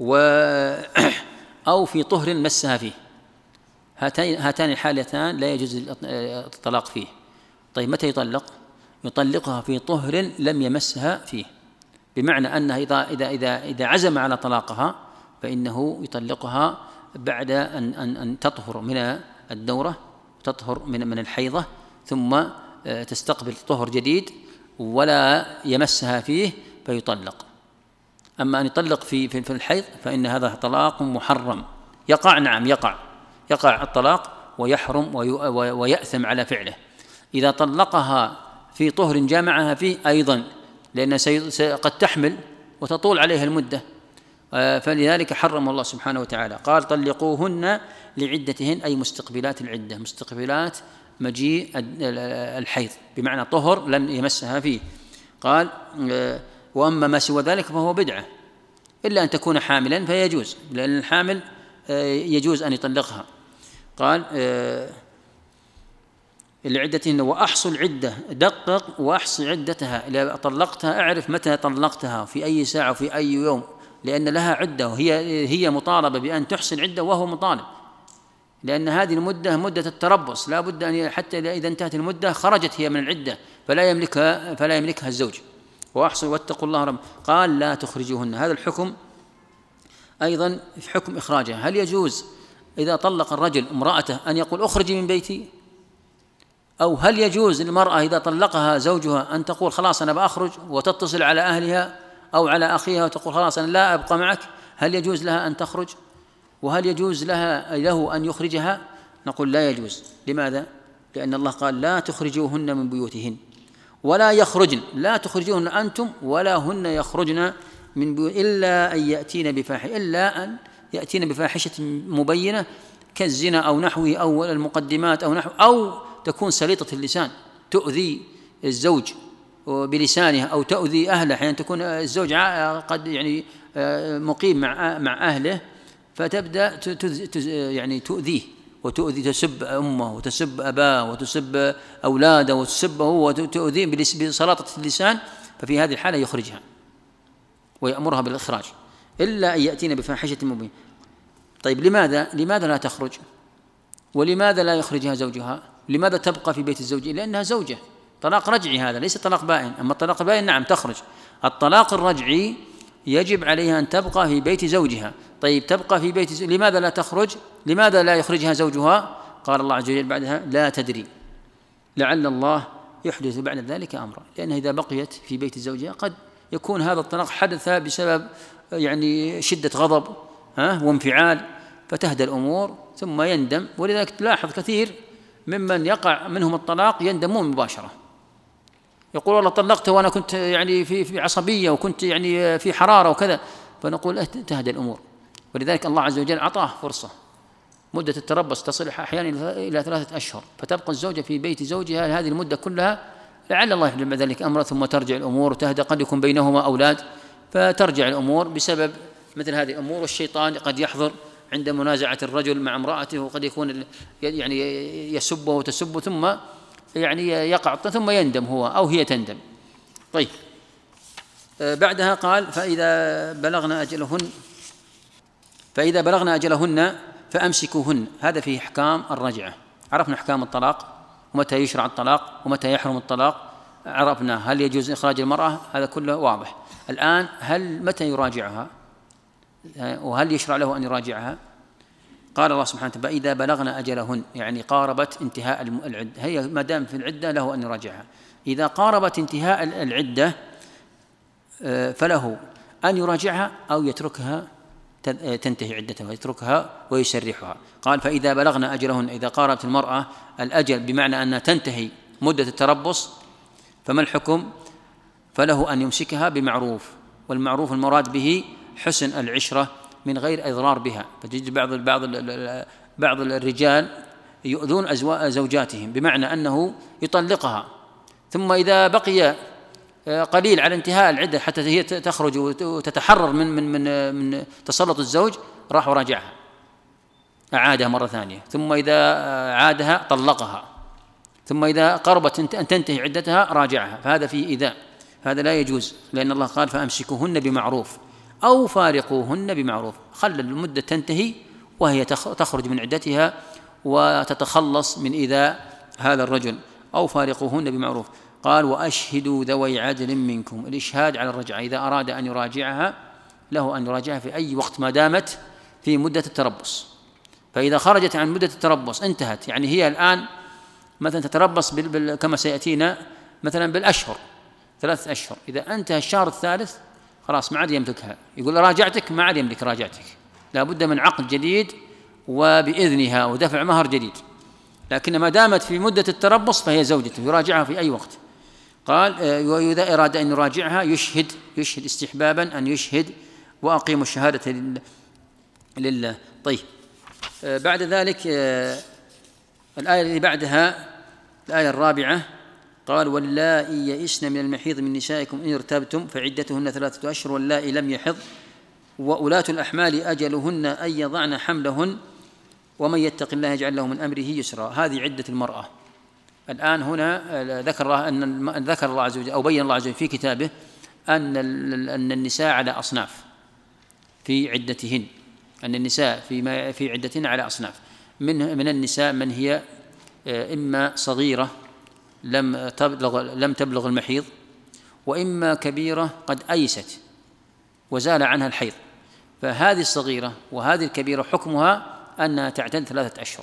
أو في طهر مسها فيه، هاتان الحالتان لا يجوز الطلاق فيه. طيب متى يطلق؟ يطلقها في طهر لم يمسها فيه، بمعنى أنها إذا عزم على طلاقها فإنه يطلقها بعد أن تطهر من الدورة، تطهر من الحيضة، ثم تستقبل طهر جديد ولا يمسها فيه فيطلق. أما أن يطلق في الحيض فإن هذا طلاق محرم، يقع، نعم يقع الطلاق ويحرم ويأثم على فعله. إذا طلقها في طهر جامعها فيه أيضا، لأن قد تحمل وتطول عليها المدة، فلذلك حرم الله سبحانه وتعالى. قال طلقوهن لعدتهن، أي مستقبلات العدة، مستقبلات مجيء الحيض، بمعنى طهر لم يمسها فيه. قال وأما ما سوى ذلك فهو بدعة، إلا أن تكون حاملا فيجوز، لأن الحامل يجوز أن يطلقها. قال لعدتهن وأحصوا العدة، دقق وأحصي عدتها، إذا طلقتها أعرف متى طلقتها، في أي ساعة وفي أي يوم، لأن لها عدة، وهي مطالبة بأن تحصي العدة وهو مطالب، لأن هذه المدة مدة التربص، لا بد أن حتى إذا انتهت المدة خرجت هي من العدة فلا يملكها الزوج. وأحصوا واتقوا الله رب. قال لا تخرجوهن، هذا الحكم أيضا في حكم إخراجها. هل يجوز إذا طلق الرجل امرأته أن يقول أخرجي من بيتي؟ أو هل يجوز للمرأة إذا طلقها زوجها أن تقول خلاص أنا بأخرج، وتتصل على أهلها أو على أخيها وتقول خلاص أنا لا أبقى معك؟ هل يجوز لها أن تخرج؟ وهل يجوز له أن يخرجها؟ نقول لا يجوز. لماذا؟ لأن الله قال لا تخرجوهن من بيوتهن ولا يخرجن، لا تخرجوهن أنتم ولا هن يخرجن من بيوت إلا أن يأتين بفاحشة مبينة كالزنا أو نحوه أو المقدمات أو نحو، أو تكون سليطة اللسان تؤذي الزوج بلسانها أو تؤذي أهله. أحيانا تكون الزوج قد يعني مقيم مع أهله فتبدأ تؤذيه وتؤذي، تسب أمه وتسب أباه وتسب أولاده وتسبه وتؤذيه بسلاطة اللسان، ففي هذه الحالة يخرجها ويأمرها بالإخراج إلا أن يأتين بفاحشة مبينة. طيب لماذا لا تخرج؟ ولماذا لا يخرجها زوجها؟ لماذا تبقى في بيت الزوج؟ لأنها زوجة. طلاق رجعي هذا ليس طلاق بائن. أما الطلاق البائن نعم تخرج. الطلاق الرجعي يجب عليها أن تبقى في بيت زوجها. طيب تبقى في بيت لماذا لا تخرج؟ لماذا لا يخرجها زوجها؟ قال الله عز وجل بعدها لا تدري لعل الله يحدث بعد ذلك أمرا، لأنها إذا بقيت في بيت زوجها قد يكون هذا الطلاق حدث بسبب يعني شدة غضب وانفعال، فتهدى الأمور ثم يندم. ولذلك تلاحظ كثير ممن يقع منهم الطلاق يندمون مباشرة، يقول والله طلقته وأنا كنت يعني في عصبية وكنت يعني في حرارة وكذا، فنقول تهدى الأمور. ولذلك الله عز وجل أعطاه فرصة، مدة التربص تصل أحيانا إلى 3 أشهر، فتبقى الزوجة في بيت زوجها هذه المدة كلها لعل الله يحدث بعد ذلك أمره ثم ترجع الأمور وتهدى. قد يكون بينهما أولاد فترجع الأمور بسبب مثل هذه الأمور. والشيطان قد يحضر عند منازعة الرجل مع امرأته، وقد يكون يعني يسبه وتسبه ثم يعني يقع ثم يندم هو أو هي تندم. طيب بعدها قال فإذا بلغنا أجلهن فأمسكوهن. هذا فيه أحكام الرجعة. عرفنا أحكام الطلاق ومتى يشرع الطلاق ومتى يحرم الطلاق، عرفنا هل يجوز إخراج المرأة، هذا كله واضح. الآن متى يراجعها وهل يشرع له أن يراجعها؟ قال الله سبحانه وتعالى إذا بلغنا أجلهن، يعني قاربت انتهاء العدة، هي ما دام في العدة له أن يراجعها. إذا قاربت انتهاء العدة فله أن يراجعها أو يتركها تنتهي عدتها ويتركها ويسرحها. قال فإذا بلغن أجلهن، إذا قاربت المرأة الأجل بمعنى أنها تنتهي مدة التربص، فما الحكم؟ فله أن يمسكها بمعروف، والمعروف المراد به حسن العشرة من غير إضرار بها. فتجد بعض الرجال يؤذون زوجاتهم بمعنى أنه يطلقها، ثم إذا بقي قليل على انتهاء العدة حتى هي تخرج وتتحرر من تسلط الزوج، راح وراجعها، أعادها مرة ثانية، ثم إذا عادها طلقها، ثم إذا قربت أن تنتهي عدتها راجعها. فهذا فيه إيذاء، هذا لا يجوز، لأن الله قال فأمسكوهن بمعروف أو فارقوهن بمعروف. خلى المدة تنتهي وهي تخرج من عدتها وتتخلص من إيذاء هذا الرجل، أو فارقوهن بمعروف. قال وأشهدوا ذوي عدل منكم. الإشهاد على الرجعة، إذا أراد أن يراجعها له أن يراجعها في أي وقت ما دامت في مدة التربص. فإذا خرجت عن مدة التربص انتهت، يعني هي الآن مثلا تتربص كما سيأتينا مثلا بالأشهر 3 أشهر، إذا انتهى الشهر الثالث خلاص ما عاد يملكها، يقول راجعتك، ما عاد يملك راجعتك، لا بد من عقد جديد وبإذنها ودفع مهر جديد. لكن ما دامت في مدة التربص فهي زوجته، يراجعها في أي وقت. قال وإذا أراد أن يراجعها يشهد استحبابا أن يشهد، وأقيموا الشهادة لله. طيب، بعد ذلك الآية اللي بعدها الآية 4 قال واللائي يئسن من المحيض من نسائكم إن ارتبتم فعدتهن 3 أشهر واللائي لم يحض وأولاة الأحمال أجلهن أن يضعن حملهن ومن يتق الله يجعل له من أمره يسرا. هذه عدة المرأة. الآن هنا ذكر الله عز وجل أو بين الله عز وجل في كتابه أن النساء على أصناف في عدتهن، أن النساء في عدتهن على أصناف. من النساء من هي إما صغيرة لم تبلغ المحيض، وإما كبيرة قد أيست وزال عنها الحيض. فهذه الصغيرة وهذه الكبيرة حكمها أنها تعتد 3 أشهر،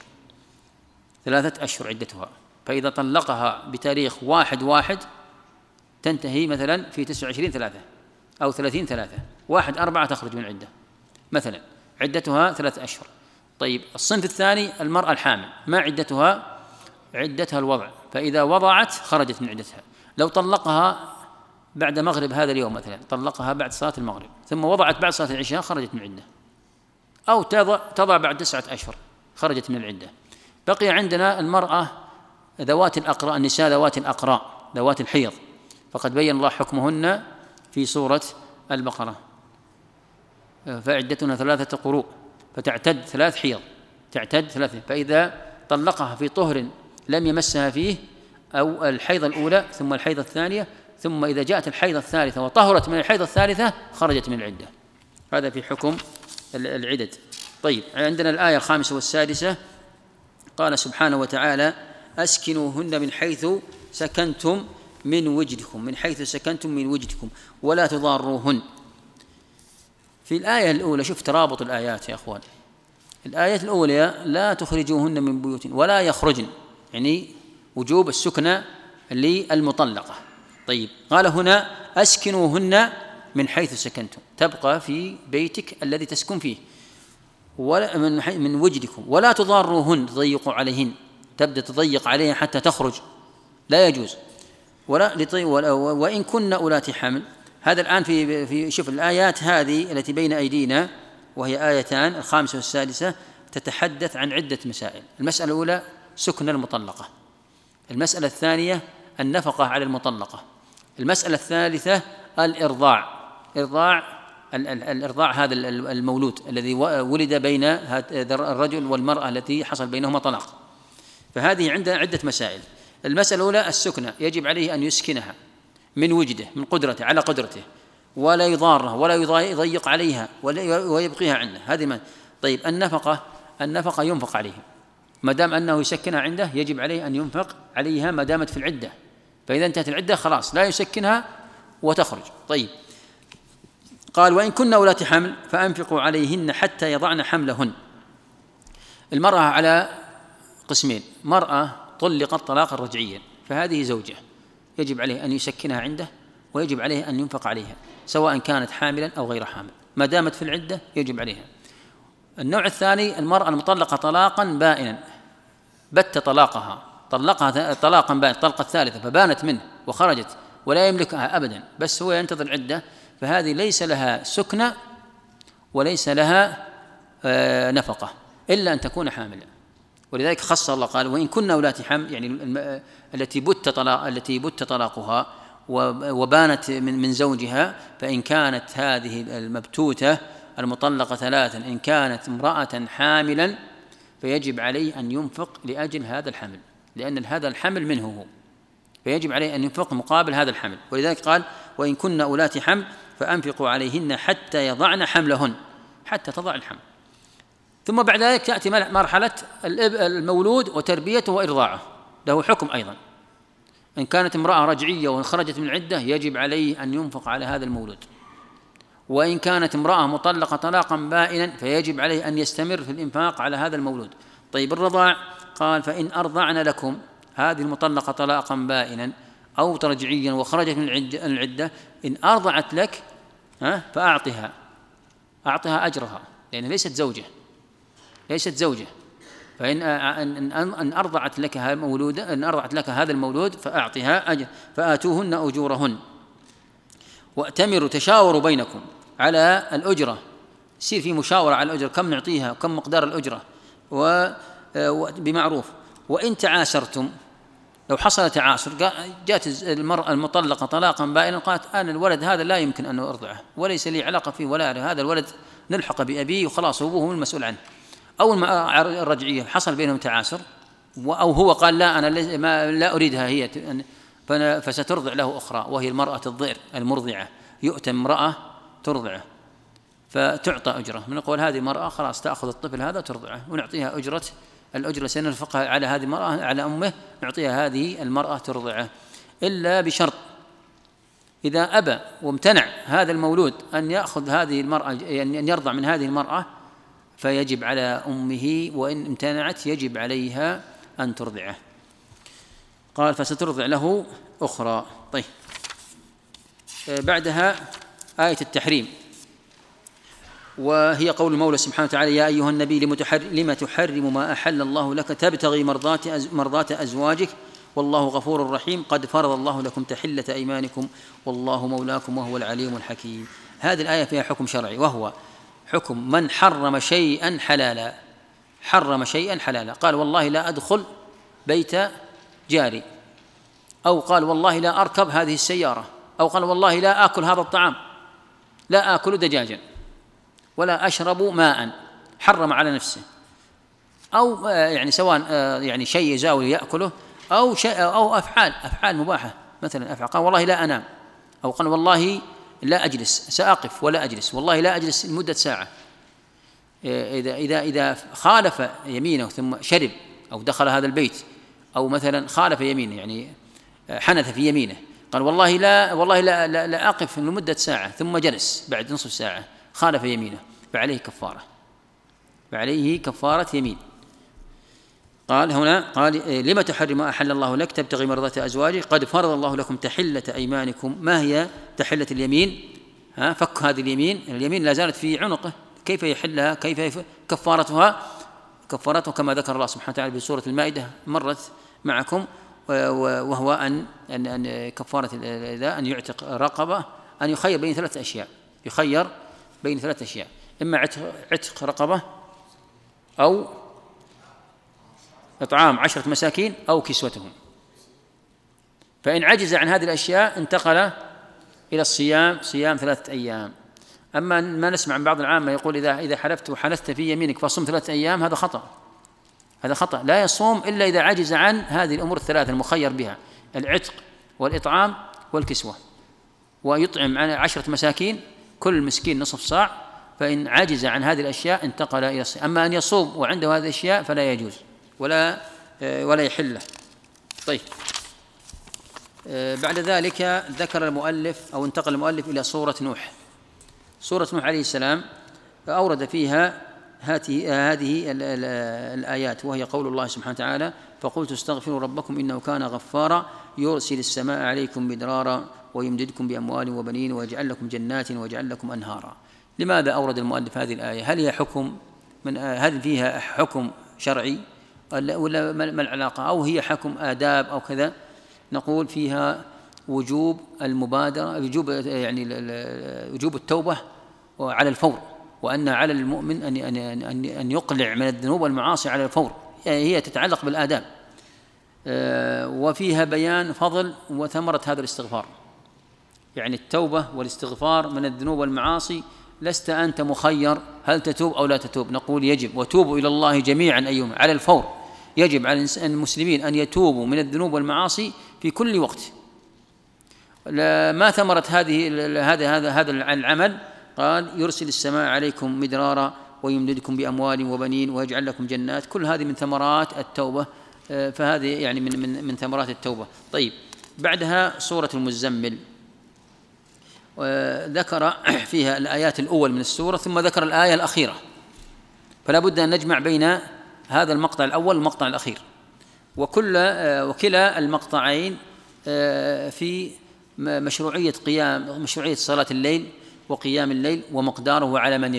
3 أشهر عدتها. فإذا طلقها بتاريخ 1/1 تنتهي مثلا في 29/3 أو 30/3، 1/4 تخرج من العدة مثلا، عدتها 3 أشهر. طيب، الصنف الثاني المرأة الحامل، ما عدتها؟ عدتها الوضع، فإذا وضعت خرجت من عدتها. لو طلقها بعد مغرب هذا اليوم مثلا، طلقها بعد صلاة المغرب ثم وضعت بعد صلاة العشاء، خرجت من العدة. أو تضع بعد 9 أشهر، خرجت من العدة. بقي عندنا المرأة ذوات الأقراء، النساء ذوات الأقراء ذوات الحيض، فقد بين الله حكمهن في سورة البقرة فعدتنا 3 قروء، فتعتد 3 حيض، تعتد 3. فإذا طلقها في طهر لم يمسها فيه، أو الحيضة الأولى ثم الحيضة الثانية، ثم إذا جاءت الحيضة الثالثة وطهرت من الحيضة الثالثة خرجت من العدة. هذا في حكم العدد. طيب، عندنا الآية 5 والسادسة قال سبحانه وتعالى أسكنوهن من حيث سكنتم من وجدكم، من حيث سكنتم من وجدكم ولا تضاروهن. في الآية الأولى شوف ترابط الآيات يا أخوان. الآية الأولى لا تخرجوهن من بيوت ولا يخرجن، يعني وجوب السكنى للمطلقة. طيب، قال هنا أسكنوهن من حيث سكنتم، تبقى في بيتك الذي تسكن فيه، من وجدكم، ولا تضاروهن تضيقوا عليهن، تبدأ تضيق عليها حتى تخرج، لا يجوز. وإن كن أولات حمل. هذا الآن في شوف الآيات هذه التي بين أيدينا وهي آيتان 5 والسادسة تتحدث عن عدة مسائل. المسألة الأولى سكن المطلقة، المسألة الثانية النفقة على المطلقة، المسألة الثالثة الإرضاع هذا المولود الذي ولد بين الرجل والمرأة التي حصل بينهما طلاق. فهذه عندنا عدة مسائل. المسألة الأولى السكنة، يجب عليه أن يسكنها من وجده، من قدرته على قدرته، ولا يضارها ولا يضيق عليها ويبقيها عنده. هذه طيب، النفقة ينفق عليه ما دام أنه يسكنها عنده، يجب عليه أن ينفق عليها ما دامت في العدة. فإذا انتهت العدة خلاص لا يسكنها وتخرج. طيب، قال وإن كن أولات حمل فأنفقوا عليهن حتى يضعن حملهن. المرأة على قسمين: مرأة طلقت طلاقا رجعيا، فهذه زوجة يجب عليه أن يسكنها عنده ويجب عليه أن ينفق عليها سواء كانت حاملا أو غير حامل، ما دامت في العدة يجب عليها. النوع الثاني المرأة المطلقة طلاقا بائنا، بت طلقها طلاقا بائنا، الطلقة الثالثة فبانت منه وخرجت ولا يملكها أبدا، بس هو ينتظر العدة، فهذه ليس لها سكنى وليس لها نفقة إلا أن تكون حاملا. ولذلك خص الله قال وإن كنا أولات حمل، يعني التي بت طلاقها وبانت من زوجها، فإن كانت هذه المبتوتة المطلقة ثلاثا إن كانت امرأة حاملا فيجب عليه أن ينفق لأجل هذا الحمل، لأن هذا الحمل منه هو، فيجب عليه أن ينفق مقابل هذا الحمل. ولذلك قال وإن كنا أولات حمل فأنفقوا عليهن حتى يضعن حملهن، حتى تضع الحمل. ثم بعد ذلك تأتي مرحلة المولود وتربيته وإرضاعه، له حكم أيضا. إن كانت امرأة رجعية وخرجت من العدة يجب عليه أن ينفق على هذا المولود، وإن كانت امرأة مطلقة طلاقا بائنا فيجب عليه أن يستمر في الإنفاق على هذا المولود. طيب الرضاع قال فإن أرضعن لكم، هذه المطلقة طلاقا بائنا أو ترجعيا وخرجت من العدة، إن أرضعت لك فأعطها أجرها، لأنها ليست زوجة. فإن أن أرضعت لك هذا المولود فأعطها أجر، فآتوهن أجورهن وأتمروا تشاوروا بينكم على الأجرة، يصير في مشاورة على الأجرة، كم نعطيها وكم مقدار الأجرة بمعروف. وإن تعاسرتم، لو حصل تعاسر، جاءت المرأة المطلقة طلاقا بائنا قالت أنا الولد هذا لا يمكن أن أرضعه وليس لي علاقة فيه ولا هذا الولد نلحق بأبيه وخلاص أبوه هو المسؤول عنه، أو الرجعية حصل بينهم تعاسر، أو هو قال لا أنا لا أريدها هي، فسترضع له أخرى وهي المرأة الضئر المرضعة، يؤتى امرأة ترضعه فتعطى أجرة، نقول هذه المرأة خلاص تأخذ الطفل هذا ترضعه ونعطيها الأجرة سننفقها على هذه المرأة على أمه، نعطيها هذه المرأة ترضعه، إلا بشرط إذا أبى وامتنع هذا المولود أن يأخذ هذه المرأة، يعني أن يرضع من هذه المرأة، فيجب على أمه، وإن امتنعت يجب عليها أن ترضعه. قال فسترضع له أخرى. طيب بعدها آية التحريم، وهي قول المولى سبحانه وتعالى يا أيها النبي لم تحرم ما أحل الله لك تبتغي مرضات أزواجك والله غفور رحيم قد فرض الله لكم تحلة أيمانكم والله مولاكم وهو العليم الحكيم. هذه الآية فيها حكم شرعي، وهو حكم من حرم شيئا حلالا، قال والله لا أدخل بيت جاري، أو قال والله لا أركب هذه السيارة، أو قال والله لا آكل هذا الطعام، لا آكل دجاجا ولا أشرب ماء، حرم على نفسه، أو يعني سواء يعني شيء يزاول يأكله أو شيء أو أفعال مباحة، مثلا أفعال قال والله لا أنام، أو قال والله لا أجلس سأقف ولا أجلس، والله لا أجلس لمدة ساعة. إذا خالف يمينه ثم شرب أو دخل هذا البيت، أو مثلا خالف يمينه يعني حنث في يمينه، قال والله لا أقف لمدة ساعة، ثم جلس بعد نصف ساعة خالف يمينه، فعليه كفارة يمين. قال هنا لما تحرم ما أحل الله لك تبتغي مرضات أزواجك قد فرض الله لكم تحلة أيمانكم. ما هي تحلة اليمين؟ فك هذه اليمين لا زالت في عنقه، كيف يحلها؟ كيف كفارتها كما ذكر الله سبحانه وتعالى في سورة المائدة مرت معكم، وهو أن كفارة أن يعتق رقبة، أن يخير بين ثلاث أشياء، إما عتق رقبة أو إطعام 10 مساكين أو كسوتهم. فإن عجز عن هذه الأشياء انتقل إلى صيام 3 أيام. أما ما نسمع عن بعض العامة يقول إذا حلفت في يمينك فصم 3 أيام، هذا خطأ، لا يصوم إلا إذا عجز عن هذه الأمور الثلاثة المخير بها، العتق والإطعام والكسوة، ويطعم 10 مساكين كل مسكين نصف صاع. فإن عجز عن هذه الأشياء انتقل إلى الصيام. أما أن يصوم وعنده هذه الأشياء فلا يجوز ولا يحله. طيب بعد ذلك ذكر المؤلف أو انتقل المؤلف إلى سورة نوح عليه السلام، فأورد فيها هذه الآيات، وهي قول الله سبحانه وتعالى: فقلت استغفروا ربكم إنه كان غفارا يرسل السماء عليكم مدرارا ويمددكم بأموال وبنين ويجعل لكم جنات ويجعل لكم أنهارا. لماذا أورد المؤلف هذه الآية؟ هل فيها حكم شرعي ولا ما العلاقة، أو هي حكم آداب أو كذا؟ نقول فيها وجوب المبادرة، وجوب التوبة على الفور، وأن على المؤمن أن يقلع من الذنوب والمعاصي على الفور، هي تتعلق بالآداب. وفيها بيان فضل وثمرة هذا الاستغفار، يعني التوبة والاستغفار من الذنوب والمعاصي لست أنت مخير هل تتوب أو لا تتوب، نقول يجب وتوبوا إلى الله جميعا أيها على الفور. يجب على المسلمين أن يتوبوا من الذنوب والمعاصي في كل وقت. ما ثمرة هذا العمل؟ قال: يرسل السماء عليكم مدرارا ويمددكم بأموال وبنين ويجعل لكم جنات. كل هذه من ثمرات التوبة، فهذه يعني من ثمرات التوبة. طيب، بعدها سورة المزمل، ذكر فيها الآيات الأول من السورة ثم ذكر الآية الأخيرة، فلا بد أن نجمع بين هذا المقطع الأول والمقطع الأخير، وكلا المقطعين في مشروعية صلاة الليل وقيام الليل ومقداره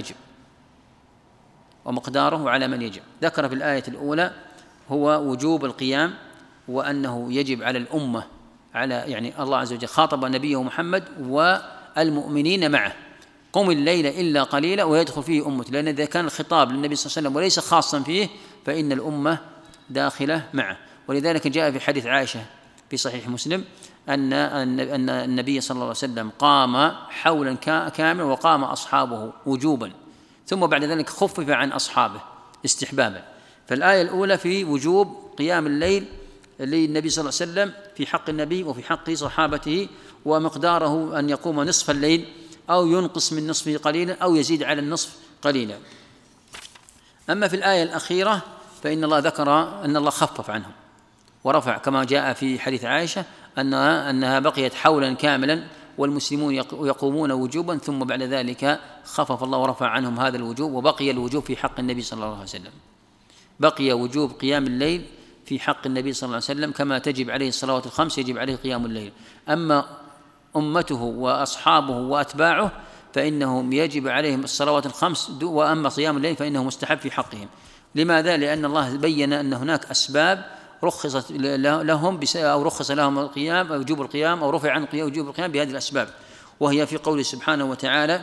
على من يجب. ذكر في الآية الأولى هو وجوب القيام، وأنه يجب على الأمة، يعني الله عز وجل خاطب نبيه محمد والمؤمنين معه: قم الليل إلا قليلا ويدخل فيه أمته، لأن إذا كان الخطاب للنبي صلى الله عليه وسلم وليس خاصا فيه فإن الأمة داخلة معه. ولذلك جاء في حديث عائشة في صحيح مسلم أن النبي صلى الله عليه وسلم قام حولا كاملا وقام أصحابه وجوبا، ثم بعد ذلك خفف عن أصحابه استحبابا. فالآية الأولى في وجوب قيام الليل للنبي صلى الله عليه وسلم في حق النبي وفي حق صحابته، ومقداره أن يقوم نصف الليل أو ينقص من نصفه قليلا أو يزيد على النصف قليلا. أما في الآية الأخيرة فإن الله ذكر أن الله خفف عنهم ورفع، كما جاء في حديث عائشة أنها بقيت حولا كاملا والمسلمون يقومون وجوبا، ثم بعد ذلك خفف الله ورفع عنهم هذا الوجوب، وبقي الوجوب في حق النبي صلى الله عليه وسلم. بقي وجوب قيام الليل في حق النبي صلى الله عليه وسلم، كما تجب عليه الصلوات الخمس يجب عليه قيام الليل. أما أمته وأصحابه وأتباعه فإنهم يجب عليهم الصلوات الخمس، وأما قيام الليل فإنه مستحب في حقهم. لماذا؟ لأن الله بين أن هناك أسباب رخصت لهم أو رخص لهم القيام أو وجوب القيام، أو رفع عن وجوب القيام بهذه الأسباب، وهي في قوله سبحانه وتعالى: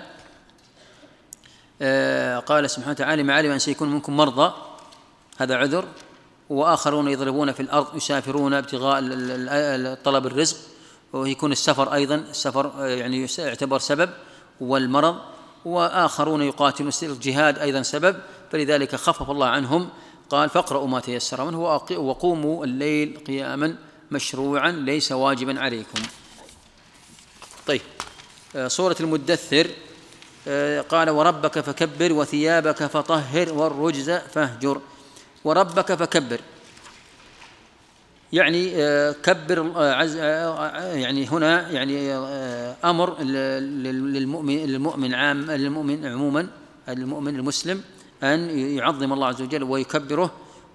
قال سبحانه وتعالى: ما علم أن سيكون منكم مرضى، هذا عذر، وآخرون يضربون في الأرض يسافرون ابتغاء طلب الرزق، ويكون السفر أيضا، السفر يعني يعتبر سبب، والمرض، وآخرون يقاتلون، الجهاد أيضا سبب، فلذلك خفف الله عنهم. قال: فاقرأوا ما تيسر منه وقوموا الليل قياما مشروعا ليس واجبا عليكم. طيب، سورة المدثر قال: وربك فكبر وثيابك فطهر والرجز فاهجر. وربك فكبر، يعني كبر، يعني هنا يعني أمر للمؤمن عموما، المؤمن المسلم أن يعظم الله عز وجل ويكبره،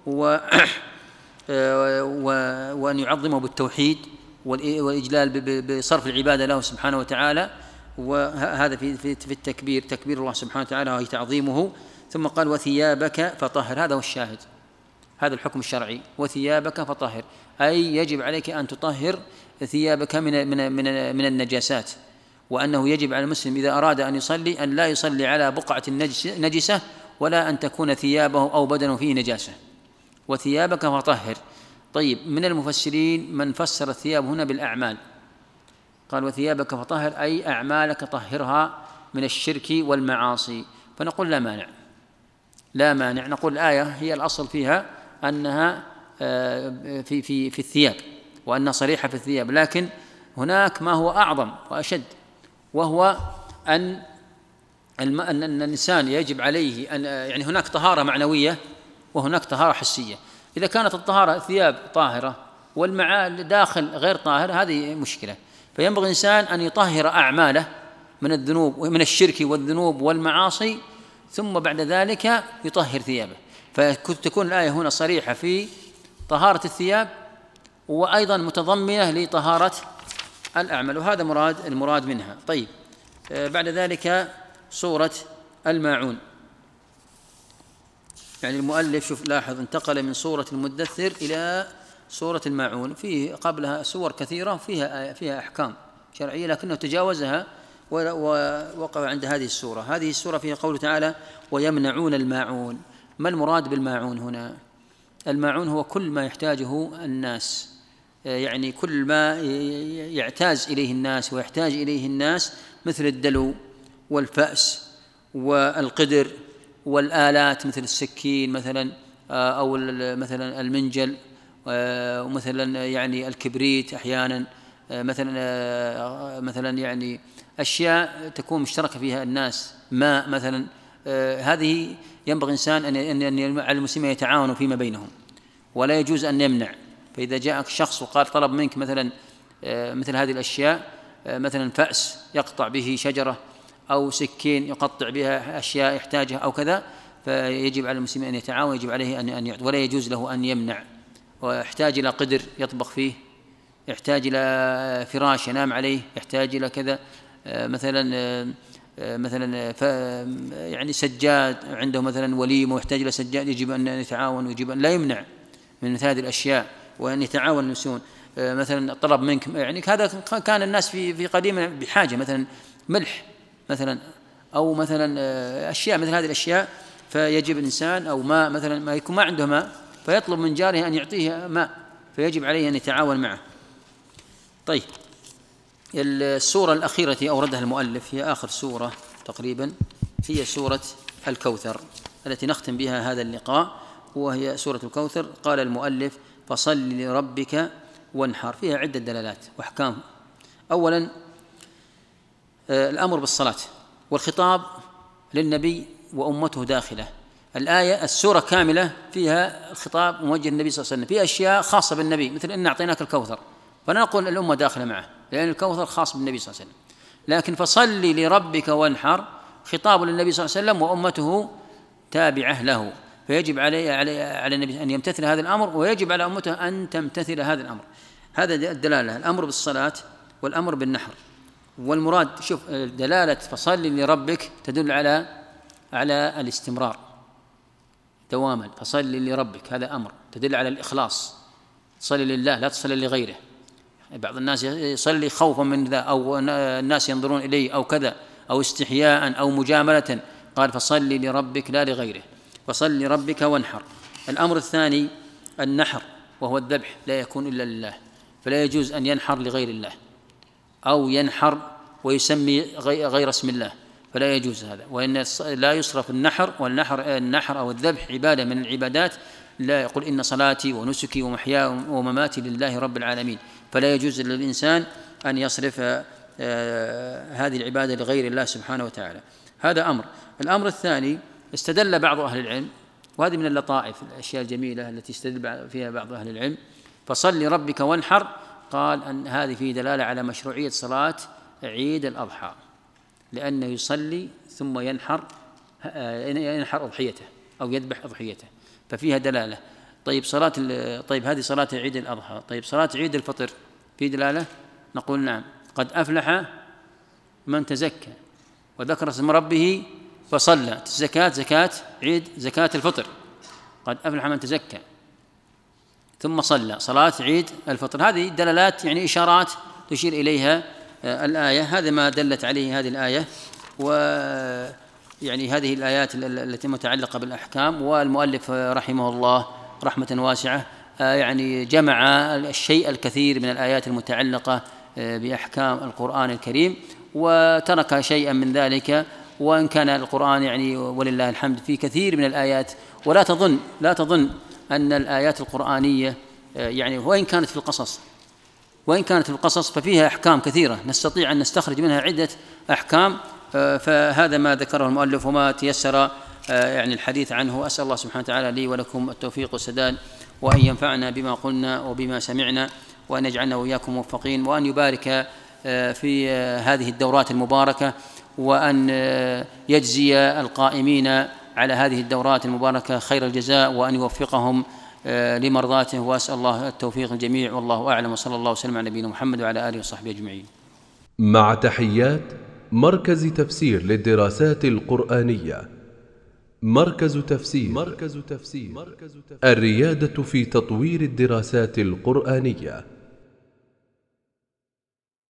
وأن يعظمه بالتوحيد والإجلال بصرف العبادة له سبحانه وتعالى، وهذا في التكبير، تكبير الله سبحانه وتعالى وهي تعظيمه. ثم قال: وثيابك فطهر، هذا هو الشاهد، هذا الحكم الشرعي. وثيابك فطهر، أي يجب عليك أن تطهر ثيابك من النجاسات، وأنه يجب على المسلم إذا أراد أن يصلي أن لا يصلي على بقعة نجسة، ولا أن تكون ثيابه أو بدنه فيه نجاسة. وثيابك فطهر. طيب، من المفسرين من فسر الثياب هنا بالأعمال، قال: وثيابك فطهر أي أعمالك طهرها من الشرك والمعاصي. فنقول لا مانع، نقول الآية هي الأصل فيها أنها في الثياب، وأنها صريحة في الثياب، لكن هناك ما هو أعظم وأشد، وهو أن الإنسان يجب عليه أن يعني هناك طهارة معنوية وهناك طهارة حسية. إذا كانت الطهارة الثياب طاهرة والداخل غير طاهر هذه مشكلة، فينبغي الإنسان أن يطهر أعماله من الذنوب ومن الشرك والذنوب والمعاصي، ثم بعد ذلك يطهر ثيابه. فتكون الآية هنا صريحة في طهارة الثياب وأيضا متضمنة لطهارة الأعمال، وهذا المراد منها. طيب، بعد ذلك سورة الماعون. يعني المؤلف شوف لاحظ انتقل من سورة المدثر إلى سورة الماعون، فيه قبلها سور كثيرة فيها أحكام شرعية لكنه تجاوزها ووقع عند هذه السورة. هذه السورة فيها قوله تعالى ويمنعون الماعون. ما المراد بالماعون هنا؟ الماعون هو كل ما يحتاجه الناس، يعني كل ما يعتاز إليه الناس ويحتاج إليه الناس، مثل الدلو والفأس والقدر والآلات مثل السكين مثلا، أو مثلا المنجل، ومثلا يعني الكبريت أحيانا، مثلا يعني أشياء تكون مشتركة فيها الناس، ماء مثلا. هذه ينبغي الإنسان أن على المسلمين يتعاونوا فيما بينهم ولا يجوز أن يمنع. فإذا جاءك شخص وقال طلب منك مثلا مثل هذه الأشياء، مثلا فأس يقطع به شجرة أو سكين يقطع بها أشياء يحتاجها أو كذا، فيجب على المسلمين أن يتعاون، يجب عليه أن يعطي، ولا يجوز له أن يمنع. ويحتاج إلى قدر يطبخ فيه، يحتاج إلى فراش ينام عليه، يحتاج إلى كذا، مثلا يعني سجاد عنده مثلا وليمة ويحتاج إلى سجاد، يجب أن يتعاون ويجب أن لا يمنع من مثل هذه الأشياء وأن يتعاون المسلمون. مثلا طلب منك، يعني هذا كان الناس في قديما بحاجة، مثلا ملح مثلا، أو مثلا أشياء مثل هذه الأشياء، فيجب الإنسان أو ماء مثلا ما يكون ما عنده ماء فيطلب من جاره أن يعطيه ماء، فيجب عليه أن يتعاون معه. طيب، السورة الأخيرة التي أوردها المؤلف هي آخر سورة تقريبا، هي سورة الكوثر التي نختم بها هذا اللقاء، وهي سورة الكوثر. قال المؤلف فصل لربك وانحر. فيها عدة دلالات وأحكام. أولا الأمر بالصلاة، والخطاب للنبي وأمته داخله. الآية السورة كاملة فيها الخطاب موجه للنبي صلى الله عليه وسلم، فيها أشياء خاصة بالنبي مثل إن أعطيناك الكوثر، فلا نقول الأمة داخلة معه لأن الكوثر خاص بالنبي صلى الله عليه وسلم. لكن فصل لربك وانحر خطاب للنبي صلى الله عليه وسلم وأمته تابعة له، فيجب على النبي أن يمتثل هذا الأمر، ويجب على أمته أن تمتثل هذا الأمر. هذا الدلالة، الأمر بالصلاة والأمر بالنحر. والمراد شوف دلالة فصل لربك تدل على الاستمرار دواما. فصل لربك هذا أمر تدل على الإخلاص، تصلي لله لا تصلي لغيره. بعض الناس يصلي خوفا من ذا، أو الناس ينظرون إليه أو كذا، أو استحياء أو مجاملة. قال فصل لربك لا لغيره، فصل لربك وانحر. الأمر الثاني النحر، وهو الذبح، لا يكون إلا لله، فلا يجوز أن ينحر لغير الله أو ينحر ويسمي غير اسم الله، فلا يجوز هذا. وإن لا يصرف النحر، والنحر أو الذبح عبادة من العبادات. لا يقول إن صلاتي ونسكي ومحياي ومماتي لله رب العالمين، فلا يجوز للإنسان أن يصرف هذه العبادة لغير الله سبحانه وتعالى. هذا أمر. الأمر الثاني استدل بعض أهل العلم، وهذه من اللطائف الأشياء الجميلة التي استدل فيها بعض أهل العلم، فصل لربك وانحر، قال أن هذه فيه دلالة على مشروعية صلاة عيد الأضحى، لأنه يصلي ثم ينحر أضحيته أو يذبح أضحيته، ففيها دلالة. طيب هذه صلاة عيد الأضحى. طيب صلاة عيد الفطر في دلالة؟ نقول نعم. قد أفلح من تزكى وذكر اسم ربه فصلى. زكاة عيد زكاة الفطر، قد أفلح من تزكى ثم صلى، صلاة عيد الفطر. هذه دلالات يعني إشارات تشير إليها الآية. هذا ما دلت عليه هذه الآية، ويعني هذه الآيات التي متعلقة بالأحكام. والمؤلف رحمه الله رحمة واسعة يعني جمع الشيء الكثير من الآيات المتعلقة بأحكام القرآن الكريم، وترك شيئا من ذلك. وإن كان القرآن يعني ولله الحمد في كثير من الآيات، ولا تظن أن الآيات القرآنية يعني وإن كانت في القصص ففيها أحكام كثيرة نستطيع أن نستخرج منها عدة أحكام. فهذا ما ذكره المؤلف وما تيسر يعني الحديث عنه. أسأل الله سبحانه وتعالى لي ولكم التوفيق والسداد، وأن ينفعنا بما قلنا وبما سمعنا، وأن يجعلنا وإياكم موفقين، وأن يبارك في هذه الدورات المباركة، وأن يجزي القائمين على هذه الدورات المباركة خير الجزاء، وأن يوفقهم لمرضاته، وأسأل الله التوفيق الجميع، والله أعلم، وصلى الله وسلم على نبينا محمد وعلى آله وصحبه أجمعين. مع تحيات مركز تفسير للدراسات القرآنية. مركز تفسير الريادة في تطوير الدراسات القرآنية.